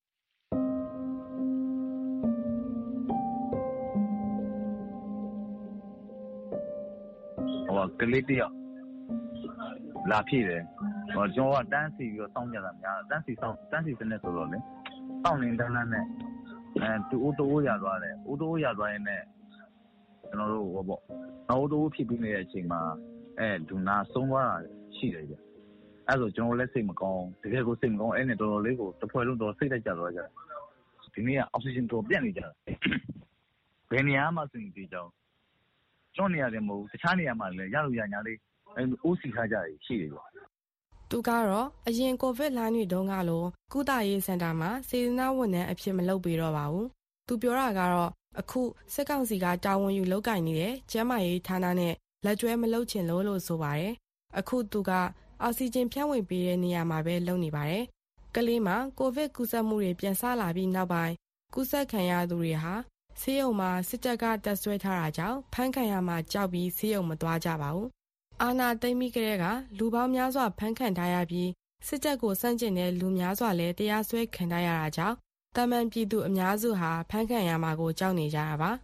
ကလေးတယောက်လာဖြစ်တယ်ကျွန်တော်ကတန်းစီပြီးတော့စောင့်ကြတာများတန်းစီစနစ်ဆိုတော့လေစောင့်နေတန်းနဲ့သူအိုးတိုးရသွားတယ်အိုးတိုးရသွားရင်လည်းကျွန်တော်တို့ပေါ့အိုးတိုးဖြစ်ပြီးနေတဲ့အချိန်မှာဒူနာဆုံးသွားတာရှိတယ်ကြအဲ့ဆိုကျွန်တော်လည်းစိတ်မကောင်းတကယ်ကိုစိတ်မကောင်းအဲ့နဲ့တော်တော်လေးကိုတစ်ဖွဲ့လုံးတော့စိတ်လိုက်ကြသွားကြဒီနေ့ကအောက်ဆီဂျင်တော့ပြတ်နေကြတယ်ဘယ်နေရာမှစိတ်ကြကြောင်းကျွန်တော်နေရတယ်မဟုတ်တခြားနေရာမှာလည်းရလို့ရညာလေးအိုးစီထားကြရရှိတယ်ပေါ့သူကတော့အရင်ကိုဗစ်လိုင်းတွေတုန်းကလိုကုသရေးစင်တာမှာစေတနာဝန်ထမ်းအဖြစ်မလုပ်ပေးတော့ပါဘူးသူပြောတာကတော့အခုစစ်ကောင်စီကတာဝန်ယူလုပ်ကင်နေတဲ့ကျန်းမာရေးဌာနနဲ့လက်ကျွဲမလုပ်ချင်လို့ဆိုပါတယ်အခုသူကအောက်ဆီဂျင်ဖြန့်ဝေပေးတဲ့နေရာမှာပဲလုပ်နေပါတယ်ကလေးမှာကိုဗစ်ကူးစက်မှုတွေပြန်ဆလာပြီးနောက်ပိုင်းကူးစက်ခံရသူတွေဟာဆေးရုံမှာစစ်တပ်ကတပ်ဆွဲထားတာကြောင့်ဖမ်းခံရမှာကြောက်ပြီးဆေးရုံမသွားကြပါဘူးအာဏာသိမ်းပြီးကတည်းကလူပေါင်းများစွာဖမ်းခံထားရပြီးစစ်တပ်ကိုစန့်ကျင်တဲ့လူများစွာလည်းတရားစွဲခံထားရတာကြောင့်တာမန်ပြည်သူအများစုဟာဖမ်းခံရမှာကိုကြောက်နေကြတာပါ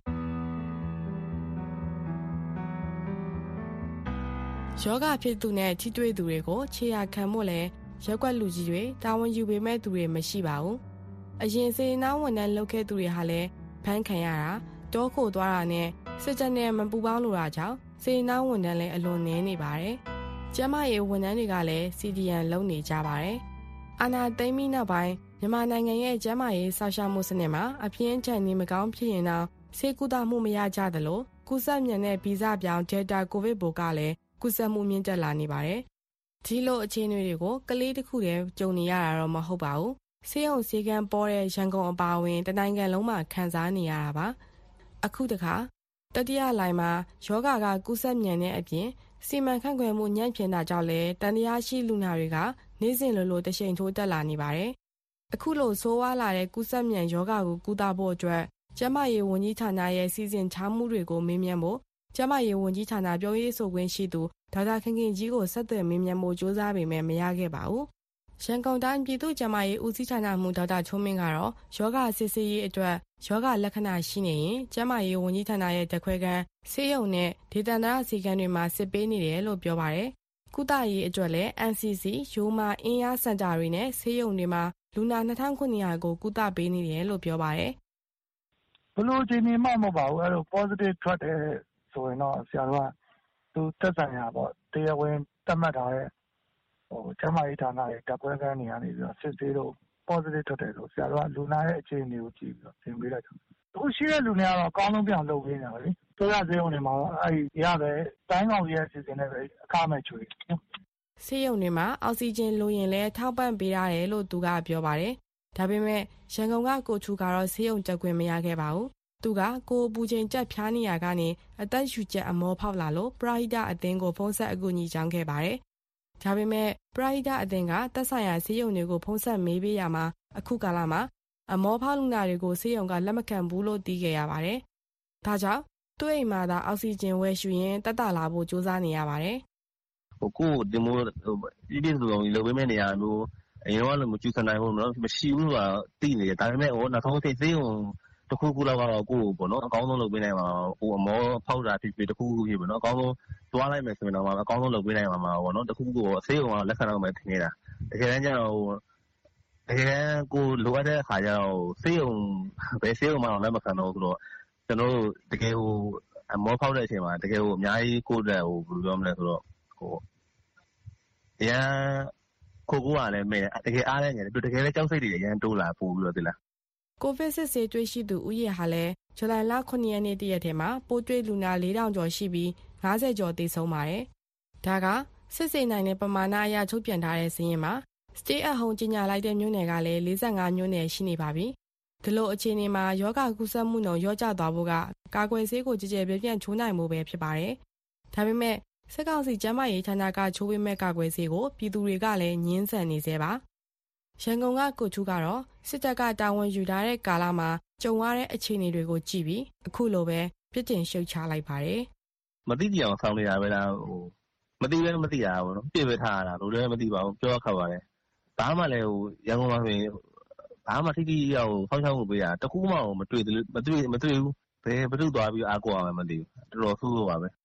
ယောဂဖြစ်သူနဲ့ထိတွေ့သူတွေကိုခြေရာခံဖို့လဲရက်ွက်လူကြီးတွေတာဝန်ယူပေးမဲ့သူတွေမရှိပါဘူးအရင်စေနာဝန်ထမ်းလုပ်ခဲ့သူတွေဟာလည်းဖမ်းခံရတာတောခိုသွားတာနဲ့စစ်တပ်နဲ့မပူပေါင်းလို့တာကြောင့်စေနာဝန်ထမ်းလည်းအလွန်နည်းနေပါတယ်ကျမရဲ့ဝန်ထမ်းတွေကလည်း CDN လုပ်နေကြပါတယ်အာဏာသိမ်းပြီးနောက်ပိုင်းမြန်မာနိုင်ငံရဲ့ကျမရဲ့ဆောက်ရှောက်မှုစနစ်မှာအပြင်းထန်နေမကောင်းဖြစ်ရင်တော့ဆေးကုသမှုမရကြသလိုကူးစက်မြန်တဲ့ဗီဇပြောင်း Delta ကိုဗစ်ပိုးကလည်းကူးစက်မှုမြင့်တက်လာနေပါတယ်ဒီလိုအခြေအနေတွေကိုကလေးတစ်ခုတည်းကြုံနေရတာတော့မဟုတ်ပါဘူးဆေးရုံဆေးကန်းပေါ်တဲ့ရန်ကုန်အပါအဝင်တနိုင်ငံလုံးမှာခံစားနေရတာပါအခုတခါတတိယလိုင်းမှာယောဂါကကူးစက်မြန်တဲ့အပြင်စီမံခန့်ခွဲမှုညံ့ဖျင်းတာကြောင့်လည်းတန်တရားရှိလူနာတွေကနေ့စဉ်လိုတရှိန်ထိုးတက်လာနေပါတယ်အခုလိုဆိုးဝါးလာတဲ့ကူးစက်မြန်ယောဂါကိုကုသဖို့အတွက်ကျန်းမာရေးဝန်ကြီးဌာနရဲ့စီစဉ်ချမှုတွေကိုမေးမြန်းဖို့ကျန်းမာရေးဝန်ကြီးဌာနပြောရေးဆိုခွင့်ရှိသူဒေါက်တာခင်ခင်ကြီးကိုဆက်သွယ်မေးမြန်းဖို့ကြိုးစားပေမဲ့မရခဲ့ပါဘူးရန်ကုန်တိုင်းပြည်သူ့ကျန်းမာရေးဦးစီးဌာနမှဒေါက်တာချုံးမင်းကတော့ယောဂစစ်ဆေးရေးအတွက်ယောဂလက္ခဏာရှိနေရင်ကျန်းမာရေးဝန်ကြီးဌာနရဲ့တက်ခွဲခန်းဆေးရုံနဲ့ဒေသန္တရစီကန်းတွေမှာစစ်ပေးနေတယ်လို့ပြောပါတယ်ကုသရေးအတွက်လည်း NCC ရိုးမာအင်းယားစင်တာတွေနဲ့ဆေးရုံတွေမှာလူနာ2900ကိုကုသပေးနေတယ်လို့ပြောပါတယ်ဘလို့ချိန်နေမှမဟုတ်ပါဘူးအဲ့လို positive ထွက်တယ်ဆိုရင်တော့ဆရာတို့ကသူသက်ဆိုင်ရာပေါ့တရားဝင်သတ်မှတ်ထားတဲ့ကျန်းမာရေးဌာနရဲ့တပ်ခွဲခန်းတွေကနေပြီးတော့စစ်ဆေးလို့ positive ထွက်တယ်လို့ဆရာတို့ကလူနာရဲ့အခြေအနေကိုကြည့်ပြီးတော့သင်ပေးလိုက်တယ်အခုရှိတဲ့လူတွေကတော့အကောင်းဆုံးပြန်လုပ်ပေးနေတာပဲလေဆိုရသေးုံတွေမှာအဲ့ဒီရပဲတိုင်းကောင်ရဲ့အစီအစဉ်နဲ့ပဲအခမဲ့ချွေဆေးရုံတွေမှာအောက်ဆီဂျင်လိုရင်လည်းထောက်ပံ့ပေးရတယ်လို့သူကပြောပါတယ်ဒါပေမဲ့ရန်ကုန်ကကိုချူကတော့ဆေးရုံတက်ခွင့်မရခဲ့ပါဘူးသူကကိုပူချိန်ကြက်ဖျားနေရကနေအသက်ရှူချက်အမောဖောက်လာလို့ပရာဟိတအသင်းကိုဖုန်းဆက်အကူအညီကြောင်းခဲ့ပါတယ်ဒါပေမဲ့ပရာဟိတအသင်းကသက်ဆိုင်ရာဆေးရုံတွေကိုဖုန်းဆက်မေးပေးရမှာအခုကာလမှာအမောဖောက်လူနာတွေကိုဆေးရုံကလက်မခံဘူးလို့သိခဲ့ရပါတယ်ဒါကြောင့်သူ့အိမ်မှာသာအောက်ဆီဂျင်ဝယ်ရှူရင်တက်တာလာဖို့စူးစမ်းနေရပါတယ်ကိုဒီမိုဒီလိုလုပ်ပေးမယ့်နေရာမျိုးအရင်ကလည်းမကျူစနိုင်ဘူးနော်မရှိဘူးဆိုတာသိနေတယ်ဒါပေမဲ့နောက်ဆုံးဆေးရုံတခုခုလောက်ကတော့ကိုယ်ပေါ့နော်အကောင်းဆုံးလုပ်ပေးနိုင်မှာဟိုအမောဖောက်တာဖြစ်ဖြစ်တခုခုဖြစ်ပေါ့နော်အကောင်းဆုံးတွားလိုက်မယ်ဆိုရင်တော့အကောင်းဆုံးလုပ်ပေးနိုင်မှာပေါ့နော်တခုခုကိုဆေးရုံကလက်ခံတော့မယ်ထင်နေတာတကယ်တမ်းကျတော့တကယ်ကိုလိုအပ်တဲ့အခါကျတော့ဆေးရုံပဲဆေးရုံမှာတော့လက်မခံတော့ဆိုတော့ကျွန်တော်တို့တကယ်ဟိုအမောဖောက်တဲ့အချိန်မှာတကယ်ဟိုအများကြီးကိုယ်တက်ဟိုဘယ်လိုပြောမလဲဆိုတော့ဟိုအရန်ကိုကလည်းမဲတကယ်အားလည်းငယ်တယ်တကယ်လည်းကြောက်စိတ်တွေအရန်တိုးလာပို့ပြီးတော့သိလားကိုဗစ်စစ်ဆေးတွေ့ရှိသူဦးရေဟာလည်းဇူလိုင်လ9ရက်နေ့တရက်ထဲမှာပိုးတွေ့လူနာ4000ကျော်ရှိပြီး50ကျော်သေဆုံးပါတယ်။ဒါကစစ်ဆေးနိုင်တဲ့ပမာဏအရထုတ်ပြန်ထားတဲ့စာရင်းမှာ Stay at Home ကြီးညာလိုက်တဲ့မြို့နယ်ကလည်း45မြို့နယ်ရှိနေပါပြီ။ဒီလိုအခြေအနေမှာယောဂကူးစက်မှုနှုန်းလျော့ကျသွားဖို့ကကာကွယ်ဆေးကိုကြည်ကြဲပြန့်ချိုးနိုင်မှုပဲဖြစ်ပါတယ်။ဒါပေမဲ့စစ်ကောင်စီကျန်းမာရေးဌာနကချိုးပေးမဲ့ကာကွယ်ဆေးကိုပြည်သူတွေကလည်းငင်းဆန်နေသေးပါ။ရန်ကုန်ကကိုချူကတော့စစ်တပ်ကတာဝန်ယူထားတဲ့ကာလမှာကြုံရတဲ့အခြေအနေတွေကိုကြည့်ပြီးအခုလိုပဲပြစ်တင်ရှုတ်ချလိုက်ပါတယ်။မသိကြအောင်ဆောင်းနေတာပဲလားဟိုမသိပဲမသိတာပေါ့နော်ပြစ်ပဲထားရတာလို့လည်းမသိပါဘူးပြောခါပါတယ်။ဘာမှလည်းဟိုရန်ကုန်မှာဆိုရင်ဘာမှထိထိရောက်ဟောက်ချောင်းကိုပေးတာတခုမှမတွေ့ဘူးဘယ်ဘယ်သူသွားပြီးအားကိုရမှမသိဘူးတော်တော်ဆိုးဆိုးပါပဲ။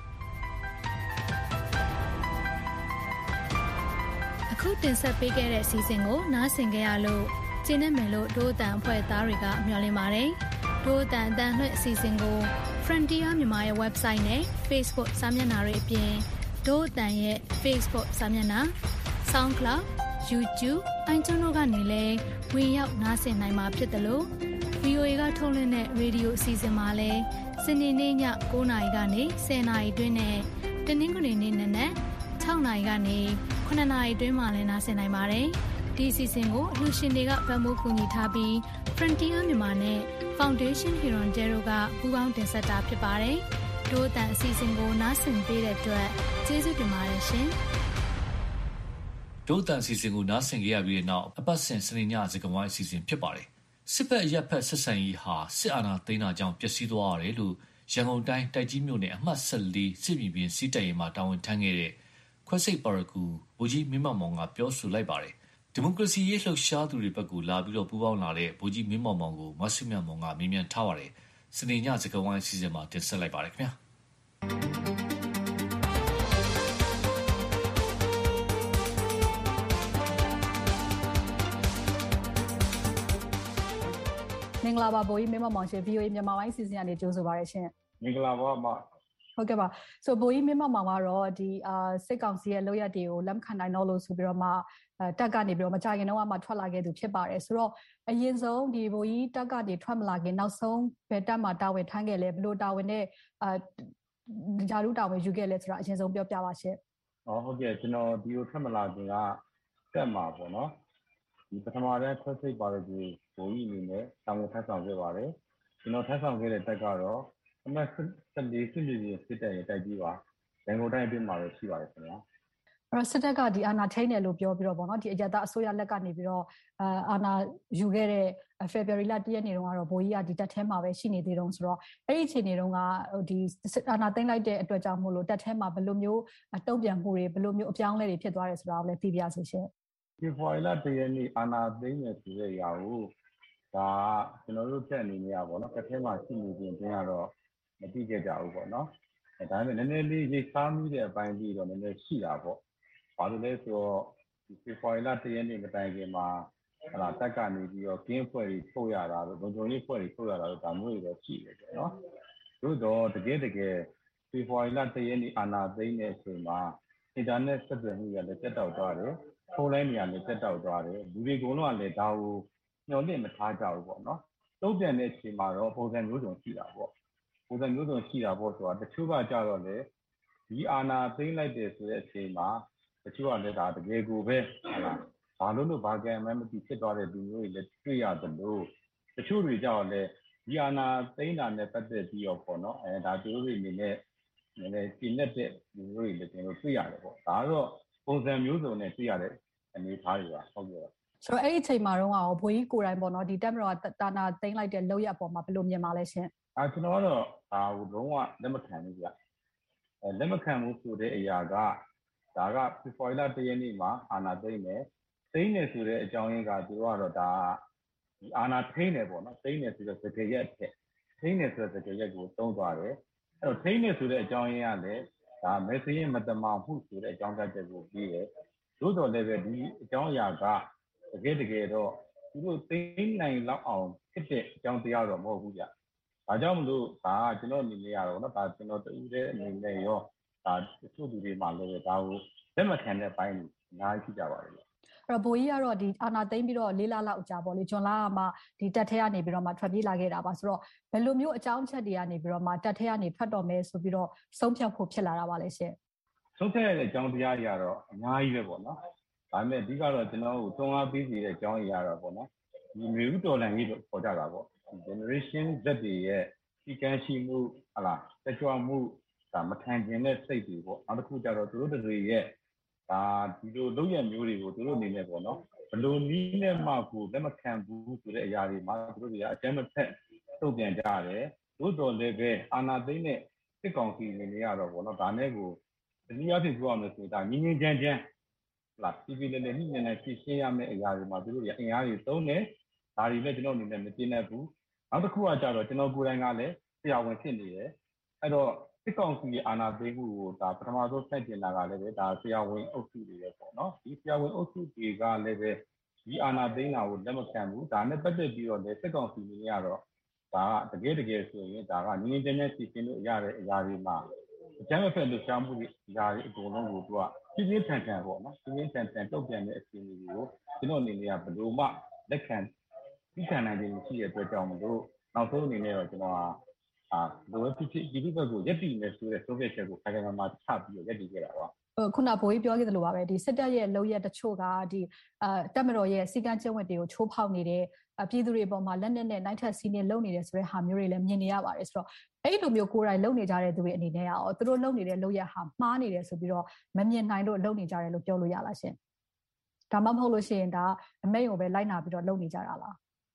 အခုတင်ဆက်ပေးခဲ့တဲ့အစီအစဉ်ကိုနားဆင်ကြရလို့ကျင်းနေမယ်လို့ဒို့အတန်အဖွဲ့သားတွေကမျှော်လင့်ပါတယ်။ဒို့အတန်အတန်လွှင့်အစီအစဉ်ကို Frontier မြန်မာရဲ့ website နဲ့ Facebook စာမျက်နှာတွေအပြင်ဒို့အတန်ရဲ့ Facebook စာမျက်နှာ SoundCloud YouTube iTunes တို့ကနေလည်းဝင်ရောက်နားဆင်နိုင်မှာဖြစ်တယ်လို့ VOA ကထုတ်လွှင့်တဲ့ရေဒီယိုအစီအစဉ်မှာလည်းစနေနေ့ည9:00နာရီကနေ10:00နာရီတွင်းနဲ့တနင်္ဂနွေနေ့နနက်6:00နာရီကနေ9:00နာရီတွင်းမှာလည်းနားဆင်နိုင်ပါတယ်။ဒီအစီအစဉ်ကိုလူရှင်တွေကပံ့ပိုးကူညီထားပြီး Frontier မြန်မာနဲ့ Foundation Huron Dero ကပူးပေါင်းတင်ဆက်တာဖြစ်ပါတယ်။ဒို့အတန်အစီအစဉ်ကိုနားဆင်ပေးတဲ့အတွက်ကျေးဇူးတင်ပါတယ်ရှင်။ဒို့အတန်အစီအစဉ်ကိုနားဆင်ကြရပြီးတဲ့နောက်အပတ်စဉ်စနေညစကားဝိုင်းအစီအစဉ်ဖြစ်ပါတယ်။စစ်ဘက်အရပ်ဘက်ဆက်ဆံရေးဟာစစ်အာဏာသိမ်းတာကြောင့်ပျက်စီးသွားရတယ်လို့ရန်ကုန်တိုင်းတိုက်ကြီးမြို့နယ်အမှတ်14စစ်မြေပြင်စီးတပ်ရေးမှတာဝန်ထမ်းခဲ့တဲ့ခွဲစိတ်ပါရဂူဗိုလ်ကြီးမင်းမောင်မောင်ကပြောဆိုလိုက်ပါတယ်ဒီမိုကရေစီရေးလှုပ်ရှားသူတွေဘက်ကလာပြီးပူးပေါင်းလာတဲ့ဗိုလ်ကြီးမင်းမောင်မောင်ကိုမဆုမြတ်မောင်ကမေးမြန်းထားပါတယ်စနေညစကားဝိုင်းအစီအစဉ်မှာတင်ဆက်လိုက်ပါတယ်ခင်ဗျာမင်္ဂလာပါဗိုလ်ကြီးမင်းမောင်မောင်ရှင် VOA မြန်မာပိုင်းစီစဉ်ကနေကြိုဆိုပါရရှင်မင်္ဂလာပါအမဟုတ်ကဲ့ပါဆိုဗိုလ်ကြီးမင်းမောင်မောင်ကတော့ဒီစစ်ကောင်စီရဲ့လုပ်ရက်တွေကိုလက်မခံနိုင်တော့လို့ဆိုပြီးတော့မှတက်ကနေပြီးတော့မကြခင်တော့မှထွက်လာခဲ့သူဖြစ်ပါတယ်ဆိုတော့အရင်ဆုံးဒီဗိုလ်ကြီးတက်ကနေထွက်မလာခင်နောက်ဆုံးဘယ်တက်မှာတာဝန်ထမ်းခဲ့လဲဘယ်လိုတာဝန်နဲ့ဂျာရုတာဝန်ယူခဲ့လဲဆိုတာအရင်ဆုံးပြောပြပါရှင်ဟုတ်ကဲ့ကျွန်တော်ဒီကိုထွက်မလာခင်ကတက်မှာပေါ့နော်ဒီပထမတန်းခွဲစိတ်ပါရဂူဗိုလ်ကြီးအနေနဲ့တာဝန်ထမ်းဆောင်ခဲ့ပါတယ်ကျွန်တော်ထမ်းဆောင်ခဲ့တဲ့တက်ကတော့အမှတ်14စစ်မြေပြင်စစ်တပ်ရဲ့တိုက်ကြီးပါရန်ကုန်တိုင်းအတွင်းမှာပဲရှိပါတယ်ခင်ဗျာအဲ့တော့စစ်တပ်ကဒီအာဏာထိန်းတယ်လို့ပြောပြီးတော့ပေါ့နော်ဒီအကြသားအစိုးရလက်ကနေပြီးတော့အာဏာယူခဲ့တဲ့ February လ1ရက်နေ့တုန်းကတော့ဗိုလ်ကြီးကဒီတပ်ထဲမှာပဲရှိနေသေးတုန်းဆိုတော့အဲ့ဒီအချိန်တွေတုန်းကဒီအာဏာသိမ်းလိုက်တဲ့အတွက်ကြောင့်မို့လို့တပ်ထဲမှာဘယ်လိုမျိုးတုံ့ပြန်မှုတွေဘယ်လိုမျိုးအပြောင်းအလဲတွေဖြစ်သွားတယ်ဆိုတာကိုလည်းသိပြဆိုရှင်ဖေဖော်ဝါရီလ1ရက်နေ့အာဏာသိမ်းတယ်ဆိုတဲ့အရာကိုဒါကျွန်တော်တို့တက်အနေနဲ့ပေါ့နော်တပ်ထဲမှာရှိနေခြင်းတင်ကတော့မသိကြကြဘူးပေါ့နော်ဒါပေမဲ့နည်းနည်းလေးရိတ်စားမိတဲ့အပိုင်းကြီးတော့နည်းနည်းရှိတာပေါ့ဘာလို့လဲဆိုတော့ဒီဖေဖော်ဝါရီလ1ရက်နေ့မတိုင်ခင်မှာတက်ကနေပြီးတော့ကင်းဖွဲ့တွေထုတ်ရတာလို့လုံခြုံရေးဖွဲ့တွေထုတ်ရတာလို့ဒါမျိုးတွေတော့ရှိတယ်ပေါ့နော်သို့တော့တကယ်ဖေဖော်ဝါရီလ1ရက်နေ့အာဏာသိမ်းတဲ့အချိန်မှာအင်တာနက်ဆက်သွယ်မှုရလည်းတက်တောက်သွားတယ်ဖုန်းလိုင်းတွေလည်းတက်တောက်သွားတယ်လူတွေကတော့လည်းဒါကိုညှော်လင့်မထားကြဘူးပေါ့နော်တုံ့ပြန်တဲ့အချိန်မှာတော့ပုံစံမျိုးစုံရှိတာပေါ့ပုံစံမျိုးစုံရှိတာပေါ့ဆိုတာတချို့ကကြတော့လေဒီအာဏာသိမ်းလိုက်တယ်ဆိုတဲ့အချိန်မှာတချို့ကလည်းဒါတကယ်ကိုပဲဘာလို့ဘာကံမှမသိဖြစ်သွားတဲ့လူမျိုးတွေလည်းတွေ့ရတယ်လို့တချို့တွေကြတော့လေဒီအာဏာသိမ်းတာနဲ့ပတ်သက်ပြီးတော့ပေါ့နော်ဒါသူတို့တွေအနေနဲ့နည်းနည်းပြင်းတဲ့လူမျိုးတွေလည်းကျွန်တော်တွေ့ရတယ်ပေါ့ဒါကတော့ပုံစံမျိုးစုံနဲ့တွေ့ရတဲ့အနေအထားတွေပါဟုတ်ကဲ့ဆိုတော့အဲ့ဒီအချိန်မှာတော့ဗိုလ်ကြီးကိုယ်တိုင်ပေါ့နော်ဒီတက်မတော်တာနာသိမ်းလိုက်တဲ့လောက်ရအပေါ်မှာဘယ်လိုမြင်ပါလဲရှင်ကျွန်တော်ကတော့ဒါကိုလုံးဝလက်မခံဘူးဗျလက်မခံဘူးဆိုတဲ့အရာကဒါကဖေဖော်ဝါရီလ1ရက်နေ့မှာအာဏာသိမ်းတယ်ဆိုတဲ့အကြောင်းရင်းကသူတို့ကတော့ဒါဒီအာဏာထိန်းတယ်ပေါ့နော်သိမ်းတယ်ဆိုတဲ့စကားရက်အထက်ထိန်းတယ်ဆိုတဲ့စကားရက်ကိုသုံးသွားတယ်အဲ့တော့ထိန်းတယ်ဆိုတဲ့အကြောင်းရင်းကလည်းဒါမဲစရင်မတမာမှုဆိုတဲ့အကြောင်းပြချက်ကိုပြီးတယ်သို့တော်လည်းပဲဒီအကြောင်းအရာကတကယ်တော့သူတို့သိမ်းနိုင်လောက်အောင်ဖြစ်တဲ့အကြောင်းတရားတော့မဟုတ်ဘူးဗျဒါကြောင့်မလို့ဒါကျွန်တော်အနေနဲ့ရတော့နော်ဒါကျွန်တော်တူတဲ့အနေနဲ့ရောဒါတချို့သူတွေမှလည်းဒါကိုလက်မခံတဲ့ပိုင်းတွေအများကြီးရှိကြပါတယ်အဲ့တော့ဗိုလ်ကြီးကတော့ဒီအာဏာသိမ်းပြီးတော့၄လလောက်အကြာပေါ့လေဂျွန်လကမှဒီတက်ထဲကနေပြီးတော့မှထွက်ပြေးလာခဲ့တာပါဆိုတော့ဘယ်လိုမျိုးအကြောင်းချက်တွေကနေပြီးတော့မှတက်ထဲကနေထွက်တော့မယ်ဆိုပြီးတော့ဆုံးဖြတ်ဖို့ဖြစ်လာတာပါလေရှင်ဆုံးဖြတ်ရတဲ့အကြောင်းတရားတွေကတော့အများကြီးပဲပေါ့နော်ဒါပေမဲ့အဓိကတော့ကျွန်တော်တို့တွန်းအားပေးစီတဲ့အကြောင်းအရာတော့ပေါ့နော်ဒီမျိုးတော်လှန်ရေးလို့ခေါ်ကြတာပေါ့ generation Z တွေရဲ့ဒီကန်းရှိမှုတက်ကြွမှုဒါမခံကျင်တဲ့စိတ်တွေပေါ့နောက်တစ်ခုကျတော့သူတို့တွေရဲ့ဒါဒီလိုလုပ်ရမျိုးတွေကိုသူတို့အနေနဲ့ပေါ့နော်ဘလို့နည်းနဲ့မှကိုလက်မခံဘူးဆိုတဲ့အရာတွေမှာသူတို့တွေကအကြမ်းမဖက်တုံ့ပြန်ကြရတယ်သို့တော်လည်းပဲအာဏာသိမ်းတဲ့စစ်ကောင်စီအနေနဲ့ကတော့ပေါ့နော်ဒါနဲ့ကိုတနည်းအားဖြင့်ပြောရမယ်ဆိုဒါငင်းငင်းချမ်းချမ်းပြည်ပြည်လည်းညှိနှိုင်းရှင်းရမယ့်အရာတွေမှာသူတို့တွေအင်အားတွေသုံးတယ်ဒါတွေလည်းကျွန်တော်အနေနဲ့မကျေနပ်ဘူးနောက်တစ်ခုကကြတော့ကျွန်တော်ကိုယ်တိုင်ကလည်းဆရာဝန်ဖြစ်နေတယ်အဲ့တော့စစ်ကောင်စီရဲ့အာဏာသိမ်းမှုကိုဒါပထမဆုံးဆက်ကျင်တာကလည်းပဲဒါဆရာဝန်အုပ်စုတွေပဲပေါ့နော်ဒီဆရာဝန်အုပ်စုတွေကလည်းပဲဒီအာဏာသိမ်းတာကိုလက်မခံဘူးဒါနဲ့ပတ်သက်ပြီးတော့လည်းစစ်ကောင်စီတွေကတော့ဒါကတကယ်ဆိုရင်ဒါကငင်းငင်းချမ်းချမ်းရှင်းလို့ရတဲ့အရာတွေမှာအကြမ်းဖက်လှုပ်ရှားမှုတွေအရာတွေအကုန်လုံးကိုသူကပြင်းပြင်းထန်ထန်ပေါ့နော်ပြင်းပြင်းထန်ထန်တုံ့ပြန်တဲ့အခြေအနေတွေကိုကျွန်တော်အနေနဲ့ကဘယ်လိုမှလက်ခံပြီးခံနိုင်ခြင်းမရှိတဲ့အတွက်ကြောင့်မလို့နောက်ဆုံးအနေနဲ့တော့ကျွန်တော်လိုအပ်ဖြစ်ဒီဘက်ကိုရက်တည်မယ်ဆိုတဲ့ဆုံးဖြတ်ချက်ကိုခိုင်ခိုင်မာမာချပြီးတော့ရက်တည်ခဲ့တာပါခုနဗိုလ်ကြီးပြောခဲ့သလိုပါပဲဒီစစ်တပ်ရဲ့လုပ်ရက်တချို့ကဒီတပ်မတော်ရဲ့စီကံကျင့်ဝတ်တွေကိုချိုးဖောက်နေတယ်ပြည်သူတွေအပေါ်မှာလက်နက်နဲ့နိုင်ထက်စီးနေလုံနေတယ်ဆိုတဲ့ဟာမျိုးတွေလည်းမြင်နေရပါတယ်ဆိုတော့အဲ့လိုမျိုးကိုယ်တိုင်လုံနေကြတဲ့သူတွေအနေနဲ့ရောသူတို့လုံနေတဲ့လုပ်ရက်ဟာမှားနေတယ်ဆိုပြီးတော့မမြင်နိုင်လို့လုံနေကြတယ်လို့ပြောလို့ရလားရှင်ဒါမှမဟုတ်လို့ရှိရင်ဒါအမိန့်ကိုပဲလိုက်နာပြီးတော့လုံနေကြတာလား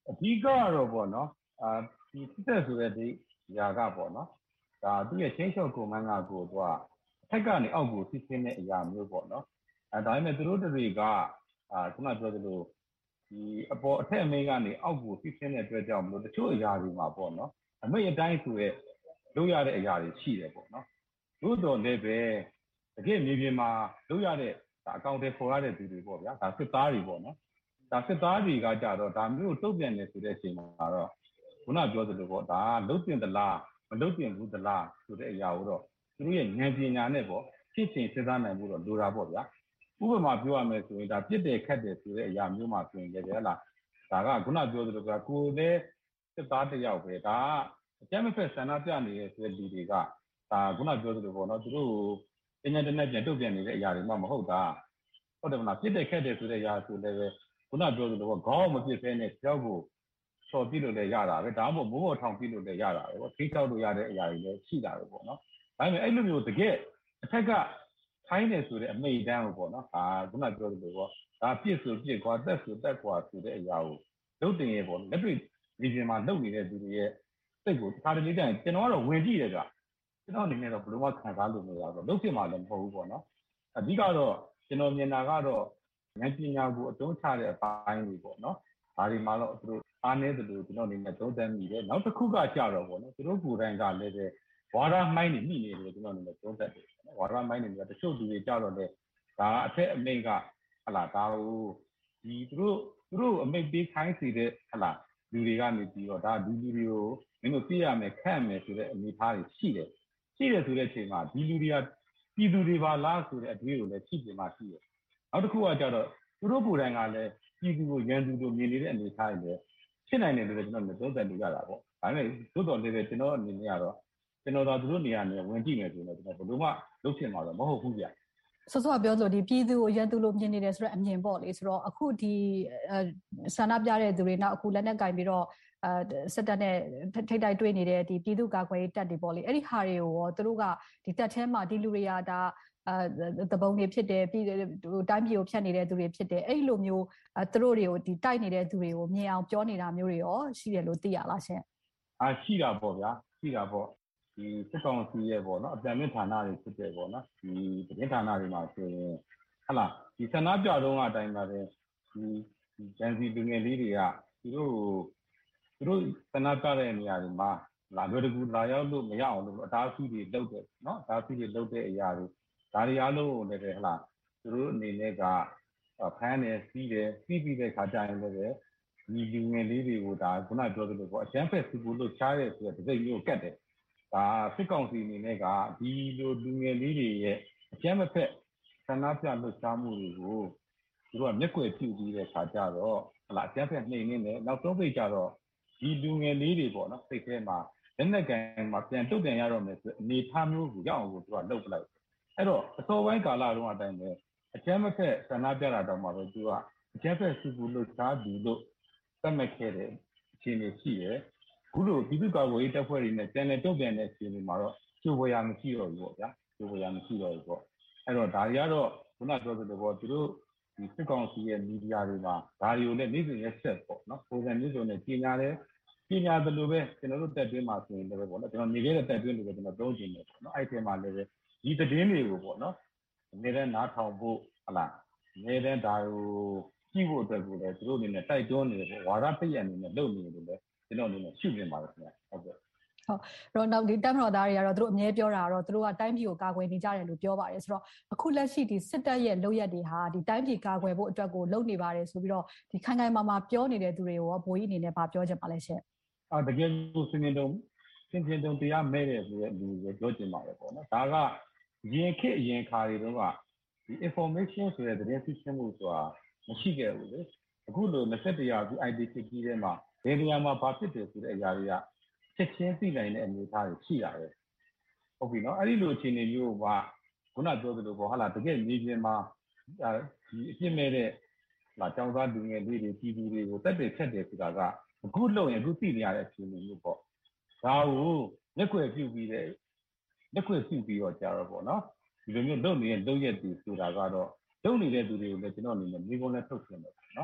အဓိကတော့ပေါ့နော်ဒီစစ်တပ်ဆိုတဲ့ဒီຢာကပေါ့နော်ဒါသူ့ရဲ့ချင်းချော့ကွန်မန်းကကိုသူကအထက်ကနေအောက်ကိုစစ်ဆင်းတဲ့အရာမျိုးပေါ့နော်ဒါပေမဲ့သူတို့တွေကခုနပြောသလိုဒီအပေါ်အထက်အမိန့်ကနေအောက်ကိုစစ်ဆင်းတဲ့အတွက်ကြောင့်မလို့တချို့အရာတွေမှာပေါ့နော်အမိန့်အတိုင်းဆိုရဲလုပ်ရတဲ့အရာတွေရှိတယ်ပေါ့နော်တို့တော်လည်းပဲတကယ်မြေပြင်မှာလုပ်ရတဲ့အကောင့်တွေပေါ်ရတဲ့သူတွေပေါ့ဗျာဒါစစ်သားတွေပေါ့နော်ဒါစစ်သားတွေကကြတော့ဒါမျိုးတုတ်ပြန်နေဆိုတဲ့အချိန်မှာတော့ခုနပြောသလိုပေါ့ဒါလုတ်တင်သလားမလုတ်တင်ဘူးသလားဆိုတဲ့အရာကိုတော့သူတို့ရဲ့ဉာဏ်ပညာနဲ့ပေါ့ဖြစ်ချင်စဉ်းစားနိုင်ဖို့တော့လိုတာပေါ့ဗျာဥပမာပြောရမယ်ဆိုရင်ဒါပြစ်တယ်ခတ်တယ်ဆိုတဲ့အရာမျိုးမှဆိုရင်လည်းဟလားဒါကခုနပြောသလိုကကိုယ်လည်းစစ်သားတစ်ယောက်ပဲဒါအကြမ်းမဖက်ဆန္ဒပြနေတဲ့ဆိုတဲ့လူတွေကဒါခုနပြောသလိုပေါ့နော်သူတို့ကိုတနေ့ပြန်တုတ်ပြန်နေတဲ့အရာတွေမှမဟုတ်တာဟုတ်တယ်မလားပြစ်တယ်ခတ်တယ်ဆိုတဲ့အရာဆိုလည်းပဲခုနပြောသလိုပေါ့ခေါင်းမပြစ်ဖဲနဲ့ကြောက်ကိုဆော်ပြလို့လည်းရတာပဲဒါမှမဟုတ်မိုးပေါ်ထောင်ပြလို့လည်းရတာပဲပေါ့ထိချောက်လို့ရတဲ့အရာတွေလည်းရှိတာပဲပေါ့နော်ဒါပေမဲ့အဲ့လိုမျိုးတကယ်အထက်ကထိုင်းတယ်ဆိုတဲ့အမိတ်တန်းကိုပေါ့နော်ခုနပြောသလိုပေါ့ဒါပြစ်ဆိုပြစ်ကွာတက်ဆိုတက်ကွာဆိုတဲ့အရာကိုလုပ်တင်ရပေါ့လက်တွေ့ဒီပြင်မှာလုပ်နေတဲ့သူတွေရဲ့စိတ်ကိုတစ်ခါတလေကျရင်ကျွန်တော်ကတော့ဝင်ကြည့်တယ်ကြာကျွန်တော်အနေနဲ့တော့ဘယ်လိုမှခံစားလို့မရဘူးလုပ်ဖြစ်မှလည်းမဟုတ်ဘူးပေါ့နော်အဓိကတော့ကျွန်တော်မြင်တာကတော့ဉာဏ်ပညာကိုအသုံးချတဲ့အပိုင်းတွေပေါ့နော်ဒါတွေမှာတော့သူတို့အားနည်းတယ်လို့ကျွန်တော်အနေနဲ့သုံးသပ်မိတယ်နောက်တစ်ခုကကြတော့ပေါ့နော်သူတို့ကိုယ်တိုင်ကလည်းပဲဝါဒမိုင်းနေမိနေတယ်လို့ကျွန်တော်အနေနဲ့သုံးသပ်တယ်ဝါဒမိုင်းနေတယ်တချို့လူတွေကြတော့လေဒါအထက်အမိန့်ကဟလာဒါကိုဒီသူတို့အမိန့်ပေးခိုင်းစီတဲ့ဟလာလူတွေကနေပြီးတော့ဒါဒီလူတွေကိုမင်းတို့ပြရမယ်ခန့်မယ်ဆိုတဲ့အနေအထားတွေရှိတယ်ဆိုတဲ့အချိန်မှာဒီလူတွေကပြည်သူတွေပါလားဆိုတဲ့အတွေးကိုလည်းရှိပြင်မှာရှိတယ်နောက်တစ်ခုကကြတော့သူတို့ကိုယ်တိုင်ကလည်းပြည်သူကိုရန်သူတို့မြင်နေတဲ့အနေအထားတွေလည်းဖြစ်နိုင်တယ်လို့ကျွန်တော်လည်းသုံးသပ်လို့ရတာပေါ့ဒါပေမဲ့သို့တော်လည်းပဲကျွန်တော်အနေနဲ့ကတော့ကျွန်တော်သာသူတို့နေရာနဲ့ဝင်ကြည့်မယ်ဆိုရင်တော့ကျွန်တော်ဘယ်လိုမှလုပ်ဖြစ်မှာတော့မဟုတ်ဘူးဗျစောစောကပြောလို့ဒီပြည်သူကိုရန်သူလို့မြင်နေတယ်ဆိုတော့အမြင်ပေါ့လေဆိုတော့အခုဒီဆန္ဒပြတဲ့သူတွေနောက်အခုလက်နက်ကင်ပြီးတော့စစ်တပ်နဲ့ထိတ်တိုက်တွေ့နေတဲ့ဒီပြည်သူ့ကာကွယ်ရေးတပ်တွေပေါ့လေအဲ့ဒီဟာတွေကိုရောသူတို့ကဒီတပ်ထဲမှာဒီလူတွေကဒါသဘုံတွေဖြစ်တယ်ပြီးတိုင်းပြည်ကိုဖြတ်နေတဲ့သူတွေဖြစ်တယ်အဲ့လိုမျိုးသူတို့တွေကိုဒီတိုက်နေတဲ့သူတွေကိုမြင်အောင်ပြောနေတာမျိုးတွေရောရှိတယ်လို့သိရလားရှင်ရှိတာပေါ့ဗျာရှိတာပေါ့ဒီစစ်ကောင်စီရဲ့ပေါ့နော်အပြန်မြင့်ဌာနတွေဖြစ်တယ်ပေါ့နော်ဒီသတင်းဌာနတွေမှာဆိုရင်ဟလာဒီဆန္ဒပြတော့အတိုင်းပါတယ်ဒီဂျန်စီလူငယ်လေးတွေကသူတို့ဆန္ဒပြတဲ့နေရာတွေမှာလာလွယ်တကူလာရောက်လို့မရအောင်လို့အတားအဆီးတွေလုပ်တယ်နော်အတားအဆီးတွေလုပ်တဲ့အရာတွေဒါတွေအားလုံးကိုလည်းဟလာသူတို့အနေနဲ့ကဖမ်းတယ်စီးတယ်စီးပြီးတဲ့ခါကျရင်လည်းဒီလူငယ်လေးတွေကိုဒါခုနပြောသလိုပေါ့အကျန်းဖက်စီဘူးလို့ချားရဲဆိုတဲ့တစိမ့်မျိုးကတ်တယ်ဒါစစ်ကောင်စီအနေနဲ့ကဒီလိုလူငယ်လေးတွေရဲ့အကျန်းမဖက်ဆန္ဒပြလှုပ်ရှားမှုတွေကိုသူတို့ကမျက်ကွယ်ပြုပြီးတဲ့ခါကျတော့ဟလာအကျန်းဖက်နှိမ်နေတယ်နောက်ဆုံးပိတ်ကျတော့ဒီလူငယ်လေးတွေပေါ့နော်စိတ်ထဲမှာလက်နက်ကန်မှာပြန်တုတ်ပြန်ရတော့မယ်ဆိုအနေထားမျိုးကိုရောက်အောင်ကိုသူကလုပ်ပလိုက်အဲ့တော့အစောပိုင်းကာလတုန်းအတိုင်းပဲအကျန်းမဖက်ဆန္ဒပြတာတော့မှပဲသူကအကျန်းဖက်စီဘူးလှုပ်ရှားသူလို့သတ်မှတ်ခဲ့တဲ့အခြေအနေရှိတယ်ခုလိုပြည်သူ့ကာကွယ်ရေးတပ်ဖွဲ့တွေနဲ့ပြန်လည်တုံ့ပြန်တဲ့အခြေအနေမှာတော့ကျိုးဝရမရှိတော့ဘူးပေါ့ဗျာကျိုးဝရမရှိတော့ဘူးပေါ့အဲ့တော့ဒါတွေကတော့ခုနပြောသလိုပေါ့သူတို့ဒီစစ်ကောင်စီရဲ့မီဒီယာတွေမှာဒါတွေကိုလည်းနေ့စဉ်ရက်ဆက်ပေါ့နော်ပုံစံမျိုးစုံနဲ့ကြီးညာတယ်ကြီးညာတယ်လို့ပဲကျွန်တော်တို့တက်တွင်းမှာဆိုရင်လည်းပေါ့နော်ကျွန်တော်နေခဲ့တဲ့တက်တွင်းတွေကိုကျွန်တော်သုံးချင်တယ်ပေါ့နော်အဲ့ဒီမှာလည်းဒီသတင်းတွေကိုပေါ့နော်နေနဲ့နားထောင်ဖို့ဟလာနေနဲ့ဒါကိုကြည့်ဖို့အတွက်ကိုလည်းသူတို့အနေနဲ့တိုက်တွန်းနေတယ်ပေါ့ဝါဒပိတ်ရအနေနဲ့လုပ်နေတယ်လို့လည်းကျွန်တော်အနေနဲ့ရှုမြင်ပါတယ်ခင်ဗျဟုတ်ကဲ့တော့နောက်ဒီတပ်မတော်သားတွေကတော့သူတို့အမြဲပြောတာကတော့သူတို့ကတိုင်းပြည်ကိုကာကွယ်နေကြတယ်လို့ပြောပါတယ်ဆိုတော့အခုလက်ရှိဒီစစ်တပ်ရဲ့လုပ်ရက်တွေဟာဒီတိုင်းပြည်ကာကွယ်ဖို့အတွက်ကိုလုပ်နေပါတယ်ဆိုပြီးတော့ဒီခိုင်ခိုင်မာမာပြောနေတဲ့သူတွေကိုရောဘိုးကြီးအနေနဲ့ဗာပြောချင်ပါလဲရှင်တကယ်လို့စင်ကြုံတရားမဲ့တယ်ဆိုတဲ့လူကိုပြောချင်ပါတယ်ပေါ့နော်ဒါကရင်ခက်ရင်ခါတွေတော့ကဒီ information ဆိုတဲ့သတင်းသိရှိမှုဆိုတာမရှိခဲ့ဘူးလေအခုလို21ရာစု IT ဖြစ်ပြီးတဲ့မှာဘယ်နေရာမှာဘာဖြစ်တယ်ဆိုတဲ့အရာတွေကချက်ချင်းသိနိုင်တဲ့အနေအထားတွေရှိတာပဲဟုတ်ပြီနော်အဲ့ဒီလိုအခြေအနေမျိုးကခုနပြောသလိုပေါ့ဟာလာတကယ်မြေပြင်မှာဒီအပြစ်မဲ့တဲ့လာចောင်းသားလူငယ်လေးတွေပြည်သူတွေကိုတက်တယ်ချက်တယ်ဆိုတာကအခုလုံရင်အခုသိနေရတဲ့အခြေအနေမျိုးပေါ့ဒါကိုလက်ွယ်ပြုတ်ပြီးတော့ကြာတော့ပေါ့နော်ဒီလိုမျိုးလုပ်နေတဲ့လုပ်ရက်တွေဆိုတာကတော့လုပ်နေတဲ့သူတွေကိုလည်းကျွန်တော်အနေနဲ့မိဘနဲ့ထုတ်ပြန်တယ်နော်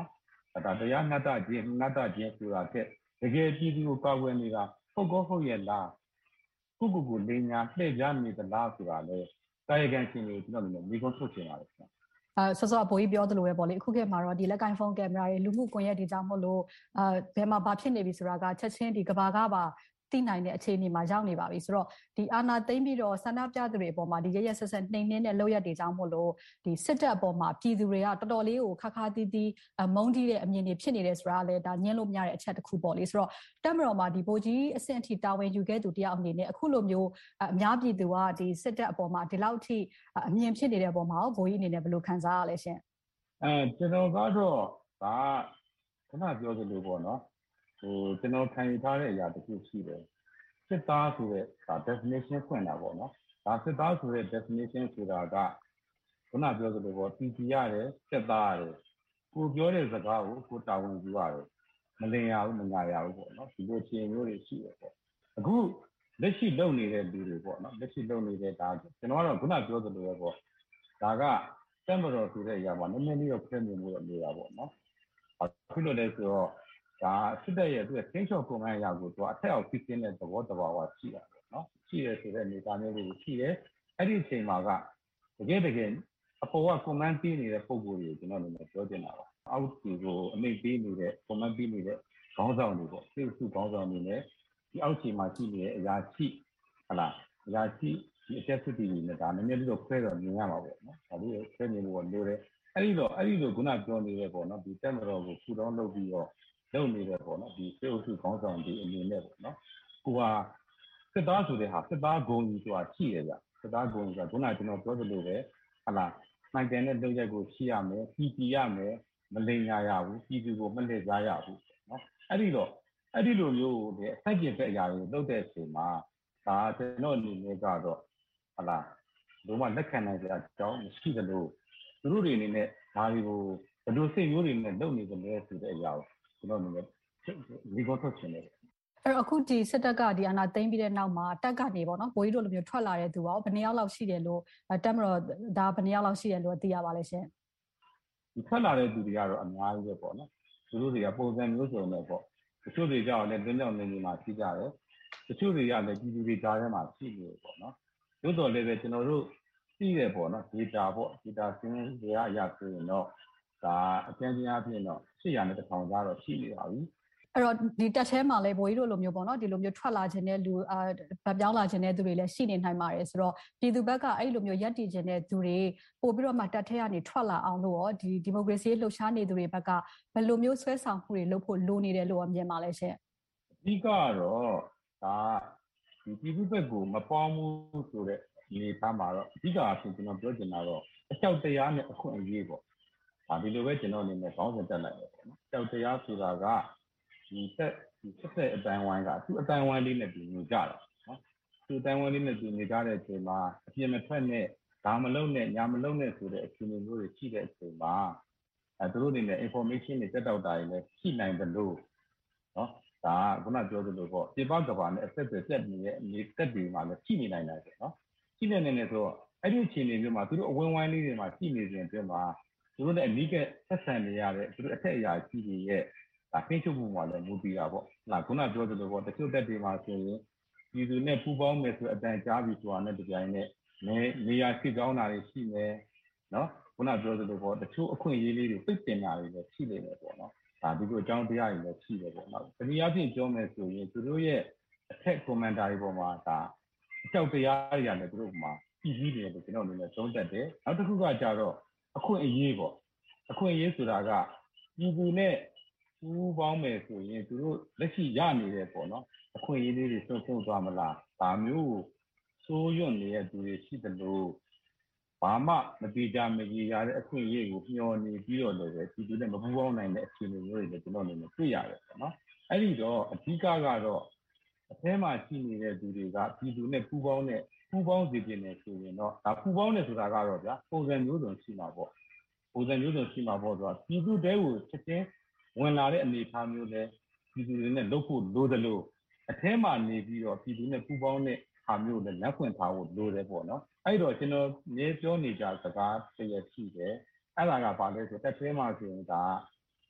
ဒါတရားမျှတခြင်းဆိုတာထက်တကယ်ပြည်သူကိုကာကွယ်နေတာဟုတ်ရဲ့လားကိုလိန်ညာလှည့်ပြားနေသလားဆိုတာလေကာယကံရှင်တွေကျွန်တော်တို့မိကုန်းထုတ်ချင်ပါတယ်ခင်ဗျစောစောဘိုးကြီးပြောသလိုပဲပေါ့လေအခုခေတ်မှာတော့ဒီလက်ကိုင်ဖုန်းကင်မရာတွေလူမှုကွန်ရက်တွေကြောင့်မို့လို့ဘယ်မှာဘာဖြစ်နေပြီဆိုတာကချက်ချင်းဒီကဘာကပါသိနိုင်တဲ့အခြေအနေမှာရောက်နေပါပြီဆိုတော့ဒီအာဏာသိမ်းပြီးတော့ဆန္ဒပြသူတွေအပေါ်မှာဒီရရက်ဆက်ဆက်နှိမ်နှင်းတဲ့လုပ်ရက်တွေကြောင့်မို့လို့ဒီစစ်တပ်အပေါ်မှာပြည်သူတွေကတော်တော်လေးကိုခါတီးတီးမုန်းတီးတဲ့အမြင်တွေဖြစ်နေတယ်ဆိုတာလည်းဒါညှင်းလို့မရတဲ့အချက်တစ်ခုပေါ့လေဆိုတော့တပ်မတော်မှာဒီဗိုလ်ကြီးအဆင့်အထိတာဝန်ယူခဲ့သူတယောက်အနေနဲ့အခုလိုမျိုးအများပြည်သူကဒီစစ်တပ်အပေါ်မှာဒီလောက်အထိအမြင်ဖြစ်နေတဲ့အပေါ်မှာဗိုလ်ကြီးအနေနဲ့ဘယ်လိုခံစားရလဲရှင်ကျွန်တော်ကတော့ဒါခဏပြောသလိုပေါ့နော်ကျွန်တော်ခံယူထားတဲ့အရာတစ်ခုရှိတယ်စစ်သားဆိုတဲ့definition ဖွင့်တာပေါ့နော်ဒါစစ်သားဆိုတဲ့ definition ဆိုတာကခုနပြောသလိုပေါ့ပြည်စီရတယ်စစ်သားရတယ်ကိုပြောတဲ့စကားကိုကိုတာဝန်ယူရတယ်မလင်ရဘူးမညာရဘူးပေါ့နော်ဒီလိုအခြေအနေမျိုးတွေရှိတယ်ပေါ့အခုလက်ရှိလုပ်နေတဲ့လူတွေပေါ့နော်လက်ရှိလုပ်နေတဲ့ဒါကျွန်တော်ကတော့ခုနပြောသလိုပဲပေါ့ဒါကတက်မတော်ဆိုတဲ့အရာမှာနည်းနည်းလေးတော့ပြင်မှုတော့နေတာပေါ့နော်အခုလိုလဲဆိုတော့ဒါစစ်တပ်ရဲ့သူ့ချင်းချော့ကွန်မန့်အရာကိုသူအထက်အောင်ဖြစ်နေတဲ့သဘောတဘာဝရှိတာပေါ့နော်ရှိရဆိုတဲ့အနေအထားမျိုးတွေရှိတယ်အဲ့ဒီအချိန်မှာကတကယ်အပေါ်ကကွန်မန့်ပြီးနေတဲ့ပုံကိုယ်တွေကိုကျွန်တော်လည်းပြောချင်တာပါအောက်ခြေကိုအမိတ်ပြီးနေတဲ့ကွန်မန့်ပြီးနေတဲ့ခေါင်းဆောင်တွေပေါ့စိတ်စုခေါင်းဆောင်တွေနဲ့ဒီအောက်ခြေမှာရှိနေတဲ့အရာရှိအရာရှိဒီအချက်စစ်တွေနဲ့ဒါနည်းနည်းလေးတော့ခွဲတော့မြင်ရမှာပေါ့နော်ဒါလေးခွဲမြင်လို့လိုတယ်အဲ့ဒီလိုခုနပြောနေတယ်ပေါ့နော်ဒီတက်မတော်ကိုဖူတောင်းလုပ်ပြီးတော့လုပ်နေတယ်ပေါ့နော်ဒီစေအုပ်စုခေါင်းဆောင်ဒီအနေနဲ့ပေါ့နော်ကိုကစစ်သားဆိုတဲ့ဟာစစ်သားဂုံကြီးဆိုတာရှိရကြစစ်သားဂုံကြီးကခုနကျွန်တော်ပြောသလိုပဲနိုင်တယ်တဲ့လုပ်ရက်ကိုရှိရမယ်ပြည်ရမယ်မလိမ်ညာရဘူးပြည်သူကိုမလှည့်စားရဘူးနော်အဲ့ဒီလိုမျိုးလေအဆက်ကျင်တဲ့အရာတွေလုပ်တဲ့အချိန်မှာဒါကျွန်တော်အနေနဲ့ကတော့လုံးဝလက်ခံနိုင်ကြအကြောင်းမရှိသလိုသူတို့တွေအနေနဲ့ဒါတွေကိုဘယ်လိုစိတ်မျိုးတွေနဲ့လုပ်နေကြလဲဆိုတဲ့အရာကိုကျွန်တော်အနေနဲ့ဒီကောထုတ်ချင်တယ်အဲ့အခုဒီစစ်တပ်ကဒီအာဏာသိမ်းပြီးတဲ့နောက်မှာတပ်ကနေပေါ့နော်ဘိုးကြီးတို့လိုမျိုးထွက်လာတဲ့သူရောဘယ်နှယောက်လောက်ရှိတယ်လို့တပ်မတော်ဒါဘယ်နှယောက်လောက်ရှိတယ်လို့သိရပါလဲရှင်ဒီထွက်လာတဲ့သူတွေကတော့အများကြီးပဲပေါ့နော်သူတို့တွေကပုံစံမျိုးစုံနဲ့ပေါ့တချို့တွေကြောက်လည်းတွင်းကြောင်နေနေမှာရှိကြတယ်တချို့တွေကလည်းပြည်သူတွေကြားထဲမှာရှိနေတယ်ပေါ့နော်သို့တော်လည်းပဲကျွန်တော်တို့သိတယ်ပေါ့နော် data ပေါ့ data စင်းတွေအရဆိုရင်တော့ဒါအကျဉ်းချင်းအဖြစ်တော့800နဲ့1000ကြားတော့ရှိနေပါပြီအဲ့တော့ဒီတက်ထဲမှာလည်းဘိုးကြီးတို့လိုမျိုးပေါ့နော်ဒီလိုမျိုးထွက်လာခြင်းတဲ့လူဗတ်ပြောင်းလာခြင်းတဲ့သူတွေလည်းရှိနေနိုင်ပါတယ်ဆိုတော့ပြည်သူဘက်ကအဲ့လိုမျိုးရပ်တည်ခြင်းတဲ့သူတွေပို့ပြီးတော့မှတက်ထဲကနေထွက်လာအောင်လို့ရောဒီမိုကရေစီလှုပ်ရှားနေသူတွေဘက်ကဘယ်လိုမျိုးဆွဲဆောင်မှုတွေလုပ်ဖို့လိုနေတယ်လို့မြင်ပါလဲရှင်အဓိကတော့ဒါဒီပြည်သူဘက်ကိုမပေါင်းဘူးဆိုတဲ့အနေအထားမှာတော့အဓိကအဖြစ်ကျွန်တော်ပြောချင်တာတော့အကြောက်တရားနဲ့အခွင့်အရေးပေါ့ဒီလိုပဲကျွန်တော်အနေနဲ့ခေါင်းစဉ်တက်လိုက်တယ်ပေါ့နော်အကြောက်တရားဆိုတာကဒီဆက်အတိုင်းဝိုင်းကသူ့အတိုင်းဝိုင်းလေးနဲ့တူနေကြတာနော်သူ့အတိုင်းဝိုင်းလေးနဲ့တူနေကြတဲ့အချိန်မှာအပြင်းမထွက်နဲ့ဒါမလုံးနဲ့ညာမလုံးနဲ့ဆိုတဲ့အခြေအနေမျိုးတွေရှိတဲ့အချိန်မှာသူတို့အနေနဲ့ information တွေတက်တော့တာတွေလည်းရှိနိုင်တယ်လို့နော်ဒါကခုနပြောသလိုပေါ့ပြပကဘာနဲ့အဆက်တွေတက်နေတဲ့အနေတက်တွေမှာလည်းရှိနေနိုင်တယ်ပေါ့နော်ရှိနေနေဆိုတော့အဲ့ဒီအခြေအနေမျိုးမှာသူတို့အဝင်းဝိုင်းလေးတွေမှာရှိနေစဉ်အတွင်းမှာသူတို့လည်းအနိကဆက်ဆံနေရတဲ့သူတို့အထက်အရာရှိတွေရဲ့ဒါဖိချုပ်မှုမှာလည်းမူတည်တာပေါ့ခုနပြောသလိုပေါ့တချို့တက်တွေမှာဆိုရင်ပြည်သူနဲ့ပူးပေါင်းမယ်ဆိုအတန်ကြားပြီးဆိုတာနဲ့တပြိုင်နက်နေရာရှိကောင်းတာတွေရှိမယ်နော်ခုနပြောသလိုပေါ့တချို့အခွင့်အရေးလေးတွေပိတ်ပင်တာတွေလည်းရှိနေတယ်ပေါ့နော်ဒါဒီလိုအကြောင်းတရားတွေလည်းရှိတယ်ပေါ့နော်တနည်းအားဖြင့်ပြောမယ်ဆိုရင်သူတို့ရဲ့အထက်ကွန်မန်ဒါတွေပေါ်မှာဒါအကြောက်တရားတွေကလည်းသူတို့မှာပြည်ပြီးတယ်လို့ကျွန်တော်အနေနဲ့သုံးသပ်တယ်နောက်တစ်ခုကကြတော့အခွင့်အရေးပေါ့အခွင့်အရေးဆိုတာကပြည်သူနဲ့ပူးပေါင်းမယ်ဆိုရင်သူတို့လက်ရှိရနေတယ်ပေါ့နော်အခွင့်အရေးလေးတွေဆုံးသွားမလားဒါမျိုးစိုးရွံ့နေတဲ့သူတွေရှိတယ်လို့ဘာမှမတိကျမကြီးရတဲ့အခွင့်အရေးကိုမျှော်နေပြီးတော့လည်းပြည်သူနဲ့မပူးပေါင်းနိုင်တဲ့အခြေအနေမျိုးတွေလည်းကျွန်တော်အနေနဲ့တွေ့ရတယ်ပေါ့နော်အဲ့ဒီတော့အဓိကတော့အထဲမှာရှိနေတဲ့သူတွေကပြည်သူနဲ့ပူးပေါင်းစေခြင်းနဲ့ဆိုရင်တော့ဒါပူးပေါင်းတယ်ဆိုတာကတော့ဗျာပုံစံမျိုးစုံရှိမှာပေါ့ဆိုတာပြည်သူတဲကိုချက်ချင်းဝင်လာတဲ့အနေအထားမျိုးလဲပြည်သူတွေနဲ့လုပ်ဖို့လိုတယ်လို့အထဲမှာနေပြီးတော့ပြည်သူနဲ့ပူးပေါင်းတဲ့ဟာမျိုးလည်းလက်ဖွင့်ထားဖို့လိုတယ်ပေါ့နော်အဲ့တော့ကျွန်တော်နေပြောနေကြစကားတရရှိတယ်အဲ့ဒါကဘာလဲဆိုတက်သေးမှဆိုရင်ဒါ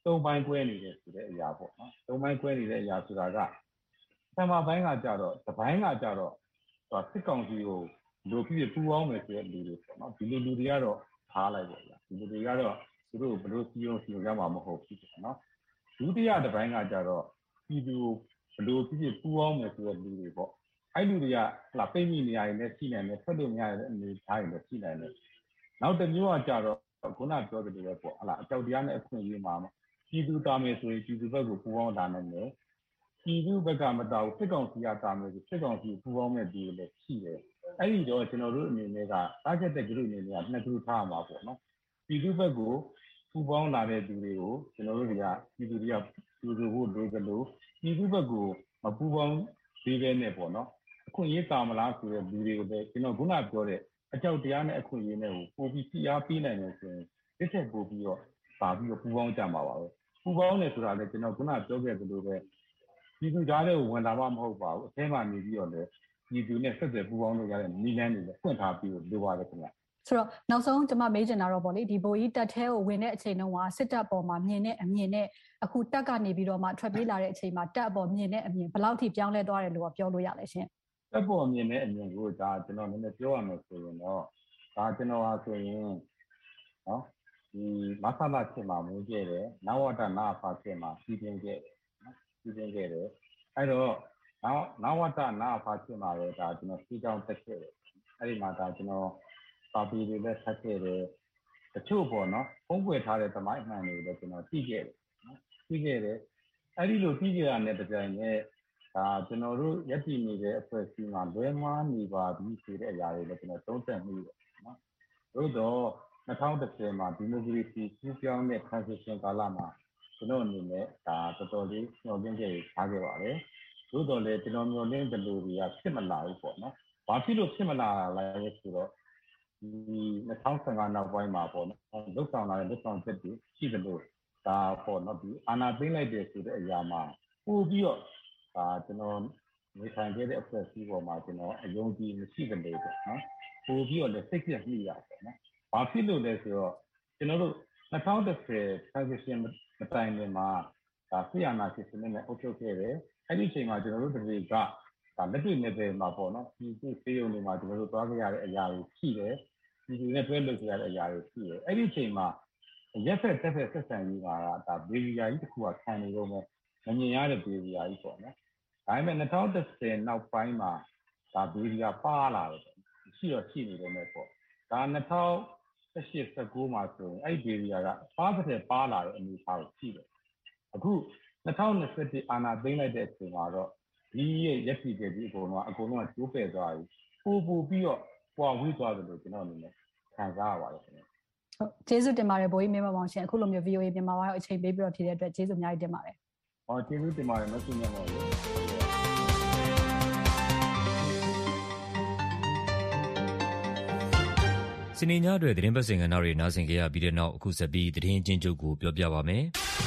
3ပိုင်းကွဲနေတယ်ဆိုတဲ့အရာပေါ့နော်3ပိုင်းကွဲနေတဲ့အရာဆိုတာကပထမပိုင်းကကြတော့တစ်ပိုင်းကကြတော့စစ်ကောင်စီကိုလိုဖြစ်ပူပေါင်းမယ်ဆိုတဲ့လူတွေပေါ့နော်ဒီလိုလူတွေကတော့ထားလိုက်ပေါ့ဗျာဒီလူတွေကတော့သူတို့ဘလို့စီယုံရမှာမဟုတ်ဘူးပေါ့နော်ဒုတိယတစ်ပိုင်းကကြတော့ပြည်သူဘလို့ဖြစ်ပူပေါင်းမယ်ဆိုတဲ့လူတွေပေါ့အဲ့လူတွေကပိတ်မိနေရတယ်လည်းရှိနိုင်တယ်ဆက်လို့မရတဲ့အနေထားတွေလည်းရှိနိုင်တယ်နောက်တစ်မျိုးကကြတော့ခုနပြောသလိုပဲပေါ့အကြောက်တရားနဲ့အခွင့်အရေးမှာပြည်သူတာမယ်ဆိုရင်ပြည်သူဘက်ကိုပူပေါင်းလာနိုင်တယ်ပြည်သူဘက်ကမတော်စစ်ကောင်စီကတာမယ်ဆိုစစ်ကောင်စီပူပေါင်းမဲ့ပြည်တွေလည်းရှိတယ်အဲ့ဒီတော့ကျွန်တော်တို့အနေနဲ့ကတားချက်တဲ့ group အနေနဲ့ကနှစ်ခုထားမှာပေါ့နော်ပြည်သူဘက်ကိုပူပေါင်းလာတဲ့သူတွေကိုကျွန်တော်တို့တွေကပြည်သူတွေကပူဇော်ဖို့လိုကြလို့ပြည်သူဘက်ကိုမပူပေါင်းသေးပဲနဲ့ပေါ့နော်အခွင့်အရေးတာမလားဆိုတဲ့လူတွေကိုလည်းကျွန်တော်ခုနပြောတဲ့အကြောက်တရားနဲ့အခွင့်အရေးနဲ့ကိုပို့ပြီးဖိအားပေးနိုင်တယ်ဆိုရင်တစ်ချက်ပို့ပြီးတော့ပါပြီးတော့ပူပေါင်းကြမှာပါပဲပူပေါင်းတယ်ဆိုတာလည်းကျွန်တော်ခုနပြောခဲ့သလိုပဲပြည်သူကြားထဲကိုဝင်လာမှမဟုတ်ပါဘူးအထဲမှာနေပြီးတော့လည်းပြည်သူနဲ့ဆက်သွယ်ပူပေါင်းလို့ရတဲ့နည်းလမ်းတွေလည်းဖွင့်ထားပြီးလိုပါတယ်ခင်ဗျဆိုတော့နောက်ဆုံးကျွန်မမေးချင်တာတော့ဗောလေဒီဘိုးကြီးတက်ထဲကိုဝင်တဲ့အချိန်တုန်းကစစ်တပ်ပေါ်မှာမြင်တဲ့အမြင်နဲ့အခုတက်ကနေပြီးတော့မှထွက်ပြေးလာတဲ့အချိန်မှာတက်အပေါ်မြင်တဲ့အမြင်ဘယ်လောက်ထိပြောင်းလဲသွားတယ်လို့ပြောလို့ရလဲရှင်တက်ပေါ်မြင်တဲ့အမြင်ကိုဒါကျွန်တော်နည်းနည်းပြောရမယ်ဆိုရင်တော့ဒါကျွန်တော်ဟာဆိုရင်နော်ဒီမဆလာဖြစ်မှာမွေးခဲ့တယ်နဝတနာဖာဖြစ်မှာစီးပြင်းခဲ့တယ်အဲ့တော့နဝတနာဖာဖြစ်မှာပဲဒါကျွန်တော်စီးကြောင်းတက်ခဲ့တယ်အဲ့ဒီမှာဒါကျွန်တော်ပါပီတွေလည်းဆက်ခဲ့တယ်တချို့ပေါ့နော်ဖုံးကွယ်ထားတဲ့သမိုင်းအမှန်တွေကိုလည်းကျွန်တော်သိခဲ့တယ်နော်သိခဲ့တယ်အဲ့ဒီလိုသိကြရတဲ့တိုင်နဲ့ဒါကျွန်တော်တို့ရည်တည်နေတဲ့အဖွဲ့အစည်းမှာလွဲမှားနေပါပြီဆိုတဲ့အရာတွေလည်းကျွန်တော်သုံးသပ်မိတယ်နော်သို့တော့2010မှာဒီမိုကရေစီကူးပြောင်းတဲ့ transition ကာလမှာကျွန်တော်အနေနဲ့ဒါတော်တော်လေးညှော်လင့်ချက်ထားခဲ့ပါတယ်သို့တော်လည်းကျွန်တော်ညှော်လင့်တယ်လို့တွေကဖြစ်မလာဘူးပေါ့နော်ဘာဖြစ်လို့ဖြစ်မလာလဲဆိုတော့ဒီ2015နောက်ပိုင်းမှာပေါ့နော်လုတ်ဆောင်လာတဲ့လုတ်ဆောင်ချက်တွေရှိတယ်လို့ဒါပေါ့နော်ဒီအာဏာသိမ်းလိုက်တယ်ဆိုတဲ့အရာမှာပို့ပြီးတော့ဒါကျွန်တော်နေထိုင်ခဲ့တဲ့အဖွဲ့အစည်းပေါ်မှာကျွန်တော်အယုံကြည်မရှိကြတယ်ပေါ့နော်ပို့ပြီးတော့လည်းစိတ်ပြည့်မိရပေါ့နော်ဘာဖြစ်လို့လဲဆိုတော့ကျွန်တော်တို့2010 transition မတိုင်ခင်မှာဒါဆရာနာစစ်စနစ်နဲ့အုပ်ချုပ်ခဲ့တယ်အဲ့ဒီအချိန်မှာကျွန်တော်တို့တွေကဒါလက်တွေ့နယ်ပယ်မှာပေါ့နော်ဒီစေယုံတွေမှာကျွန်တော်တို့သွားကြရတဲ့အရာတွေရှိတယ်ဒီလိုနဲ့တွဲလုပ်ကြရတဲ့အရာတွေရှိတယ်အဲ့ဒီအချိန်မှာရက်ဖက်တက်ဖက်ဆက်ဆံရေးမှာဒါဘေရီယာကြီးတစ်ခုကခံနေတော့မယ်မမြင်ရတဲ့ဘေရီယာကြီးပေါ့နော်ဒါပေမဲ့2010နောက်ပိုင်းမှာဒါဘေရီယာပါလာတယ်ရှိတော့ရှိနေတယ်မဲ့ပေါ့ဒါ2018-19မှာဆိုရင်အဲ့ဒီဘေရီယာကပါတဲ့ပါလာတဲ့အနေအထားကိုရှိတယ်အခု2021အာဏာသိမ်းလိုက်တဲ့အချိန်မှာတော့ဒီရဲ့ရက်စီတွေဒီအကုန်လုံးကျိုးပဲ့သွားပြီပို့ပြီးတော့ပွာဝေးသွားတယ်လို့ကျွန်တော်အနေနဲ့ခံစားရပါတယ်ခင်ဗျဟုတ်ကျေးဇူးတင်ပါတယ်ဘိုးကြီးမင်းမောင်ရှင်အခုလိုမျိုး VOA မြန်မာပိုင်းကိုအချိန်ပေးပြီးတော့ဖြည့်တဲ့အတွက်ကျေးဇူးအများကြီးတင်ပါတယ်ဟောကျေးဇူးတင်ပါတယ်မဆုမြတ်ပါဘူးစနေညအတွက်သတင်းပတ်စင်ကဏ္ဍတွေနားဆင်ကြရပြီးတဲ့နောက်အခုဆက်ပြီးသတင်းအကျဉ်းချုပ်ကိုပြောပြပါမယ်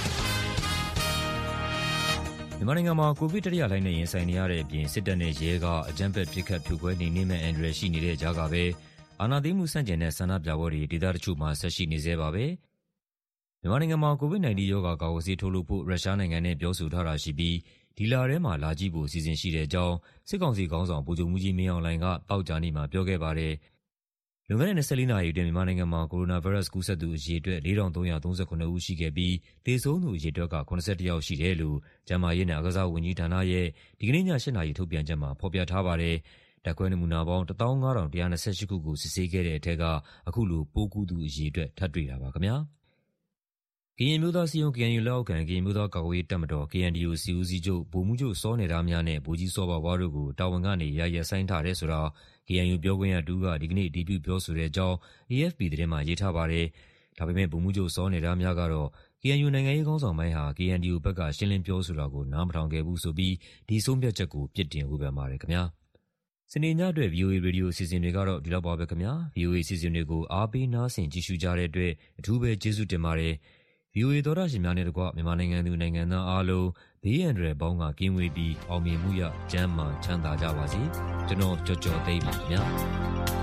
မြန်မာနိုင်ငံမှာကိုဗစ်တတိယလှိုင်းနဲ့ရင်ဆိုင်နေရတဲ့အပြင်စစ်တပ်နဲ့ရဲကအကြမ်းဖက်ပစ်ခတ်ဖြိုခွဲနှိမ်နင်းမဲ့အန္တရာယ်ရှိနေတဲ့ကြားကပဲအာဏာသိမ်းမှုဆန့်ကျင်တဲ့ဆန္ဒပြပွဲတွေဒေသတချို့မှာဆက်ရှိနေသေးပါပဲ။မြန်မာနိုင်ငံမှာကိုဗစ်-19 ရောဂါကာကွယ်ဆေးထိုးလုပ်ဖို့ရုရှားနိုင်ငံနဲ့ပြောဆိုထားတာရှိပြီးဒီလထဲမှာလာကြည့်ဖို့အစီအစဉ်ရှိတဲ့အကြောင်းစစ်ကောင်စီခေါင်းဆောင်ဗိုလ်ချုပ်မှူးကြီးမင်းအောင်လှိုင်ကသောကြာနေ့မှာပြောခဲ့ပါတယ်။လွန်ခဲ့တဲ့24နာရီအတွင်းမြန်မာနိုင်ငံမှာကိုရိုနာဗိုင်းရပ်စ်ကူးစက်သူအရေအတွက် 4,339 ဦးရှိခဲ့ပြီးသေဆုံးသူအရေအတွက်က81ယောက်ရှိတယ်လို့ကျန်းမာရေးနဲ့အားကစားဝန်ကြီးဌာနရဲ့ဒီကနေ့ည8:00နာရီထုတ်ပြန်ချက်မှာဖော်ပြထားပါတယ်။ဓာတ်ခွဲနမူနာပေါင်း 15,128 ခုကိုစစ်ဆေးခဲ့တဲ့အထက်ကအခုလိုပိုးကူးသူအရေအတွက်ထပ်တွေ့တာပါခင်ဗျာ။ကရင်မျိုးသားစီယုံ KNU လက်အောက်ခံကရင်မျိုးသားကာကွယ်ရေးတပ်မတော် KNDO စီဦးစီးချုပ်ဗိုလ်မှူးချုပ်စောနယ်သားများနဲ့ဗိုလ်ကြီးစောဘဝါတို့ကိုတာဝန်ကနေယာယီဆိုင်းထားတယ်ဆိုတာ KNU ပြောခွင့်ရတူကဒီကနေ့အတည်ပြုပြောဆိုတဲ့အကြောင်း AFP သတင်းမှာရေးထားပါတယ်။ဒါပေမဲ့ဗိုလ်မှူးချုပ်စောနယ်သားများကတော့ KNU နိုင်ငံရေးခေါင်းဆောင်ပိုင်းဟာ KNDO ဘက်ကရှင်းလင်းပြောဆိုတာကိုနားမထောင်ခဲ့ဘူးဆိုပြီးဒီဆုံးဖြတ်ချက်ကိုပြစ်တင်ဝေဖန်ပါတယ်ခင်ဗျာ။စနေညအတွက် VOA ရေဒီယိုအစီအစဉ်တွေကတော့ဒီလောက်ပါပဲခင်ဗျာ။ VOA အစီအစဉ်တွေကိုအားပေးနားဆင်ကြည့်ရှုကြတဲ့အတွက်အထူးပဲကျေးဇူးတင်ပါတယ်။ VOA သောတာရှင်များနဲ့တကွမြန်မာနိုင်ငံသူနိုင်ငံသားအားလုံးဘေးအန္တရာယ်ပေါင်းကကင်းဝေးပြီးအောင်မြင်မှုရကျန်းမာချမ်းသာကြပါစေ။ကျွန်တော်ကြော်ကြော်သိမ်းပါခင်ဗျာ။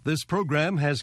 This program has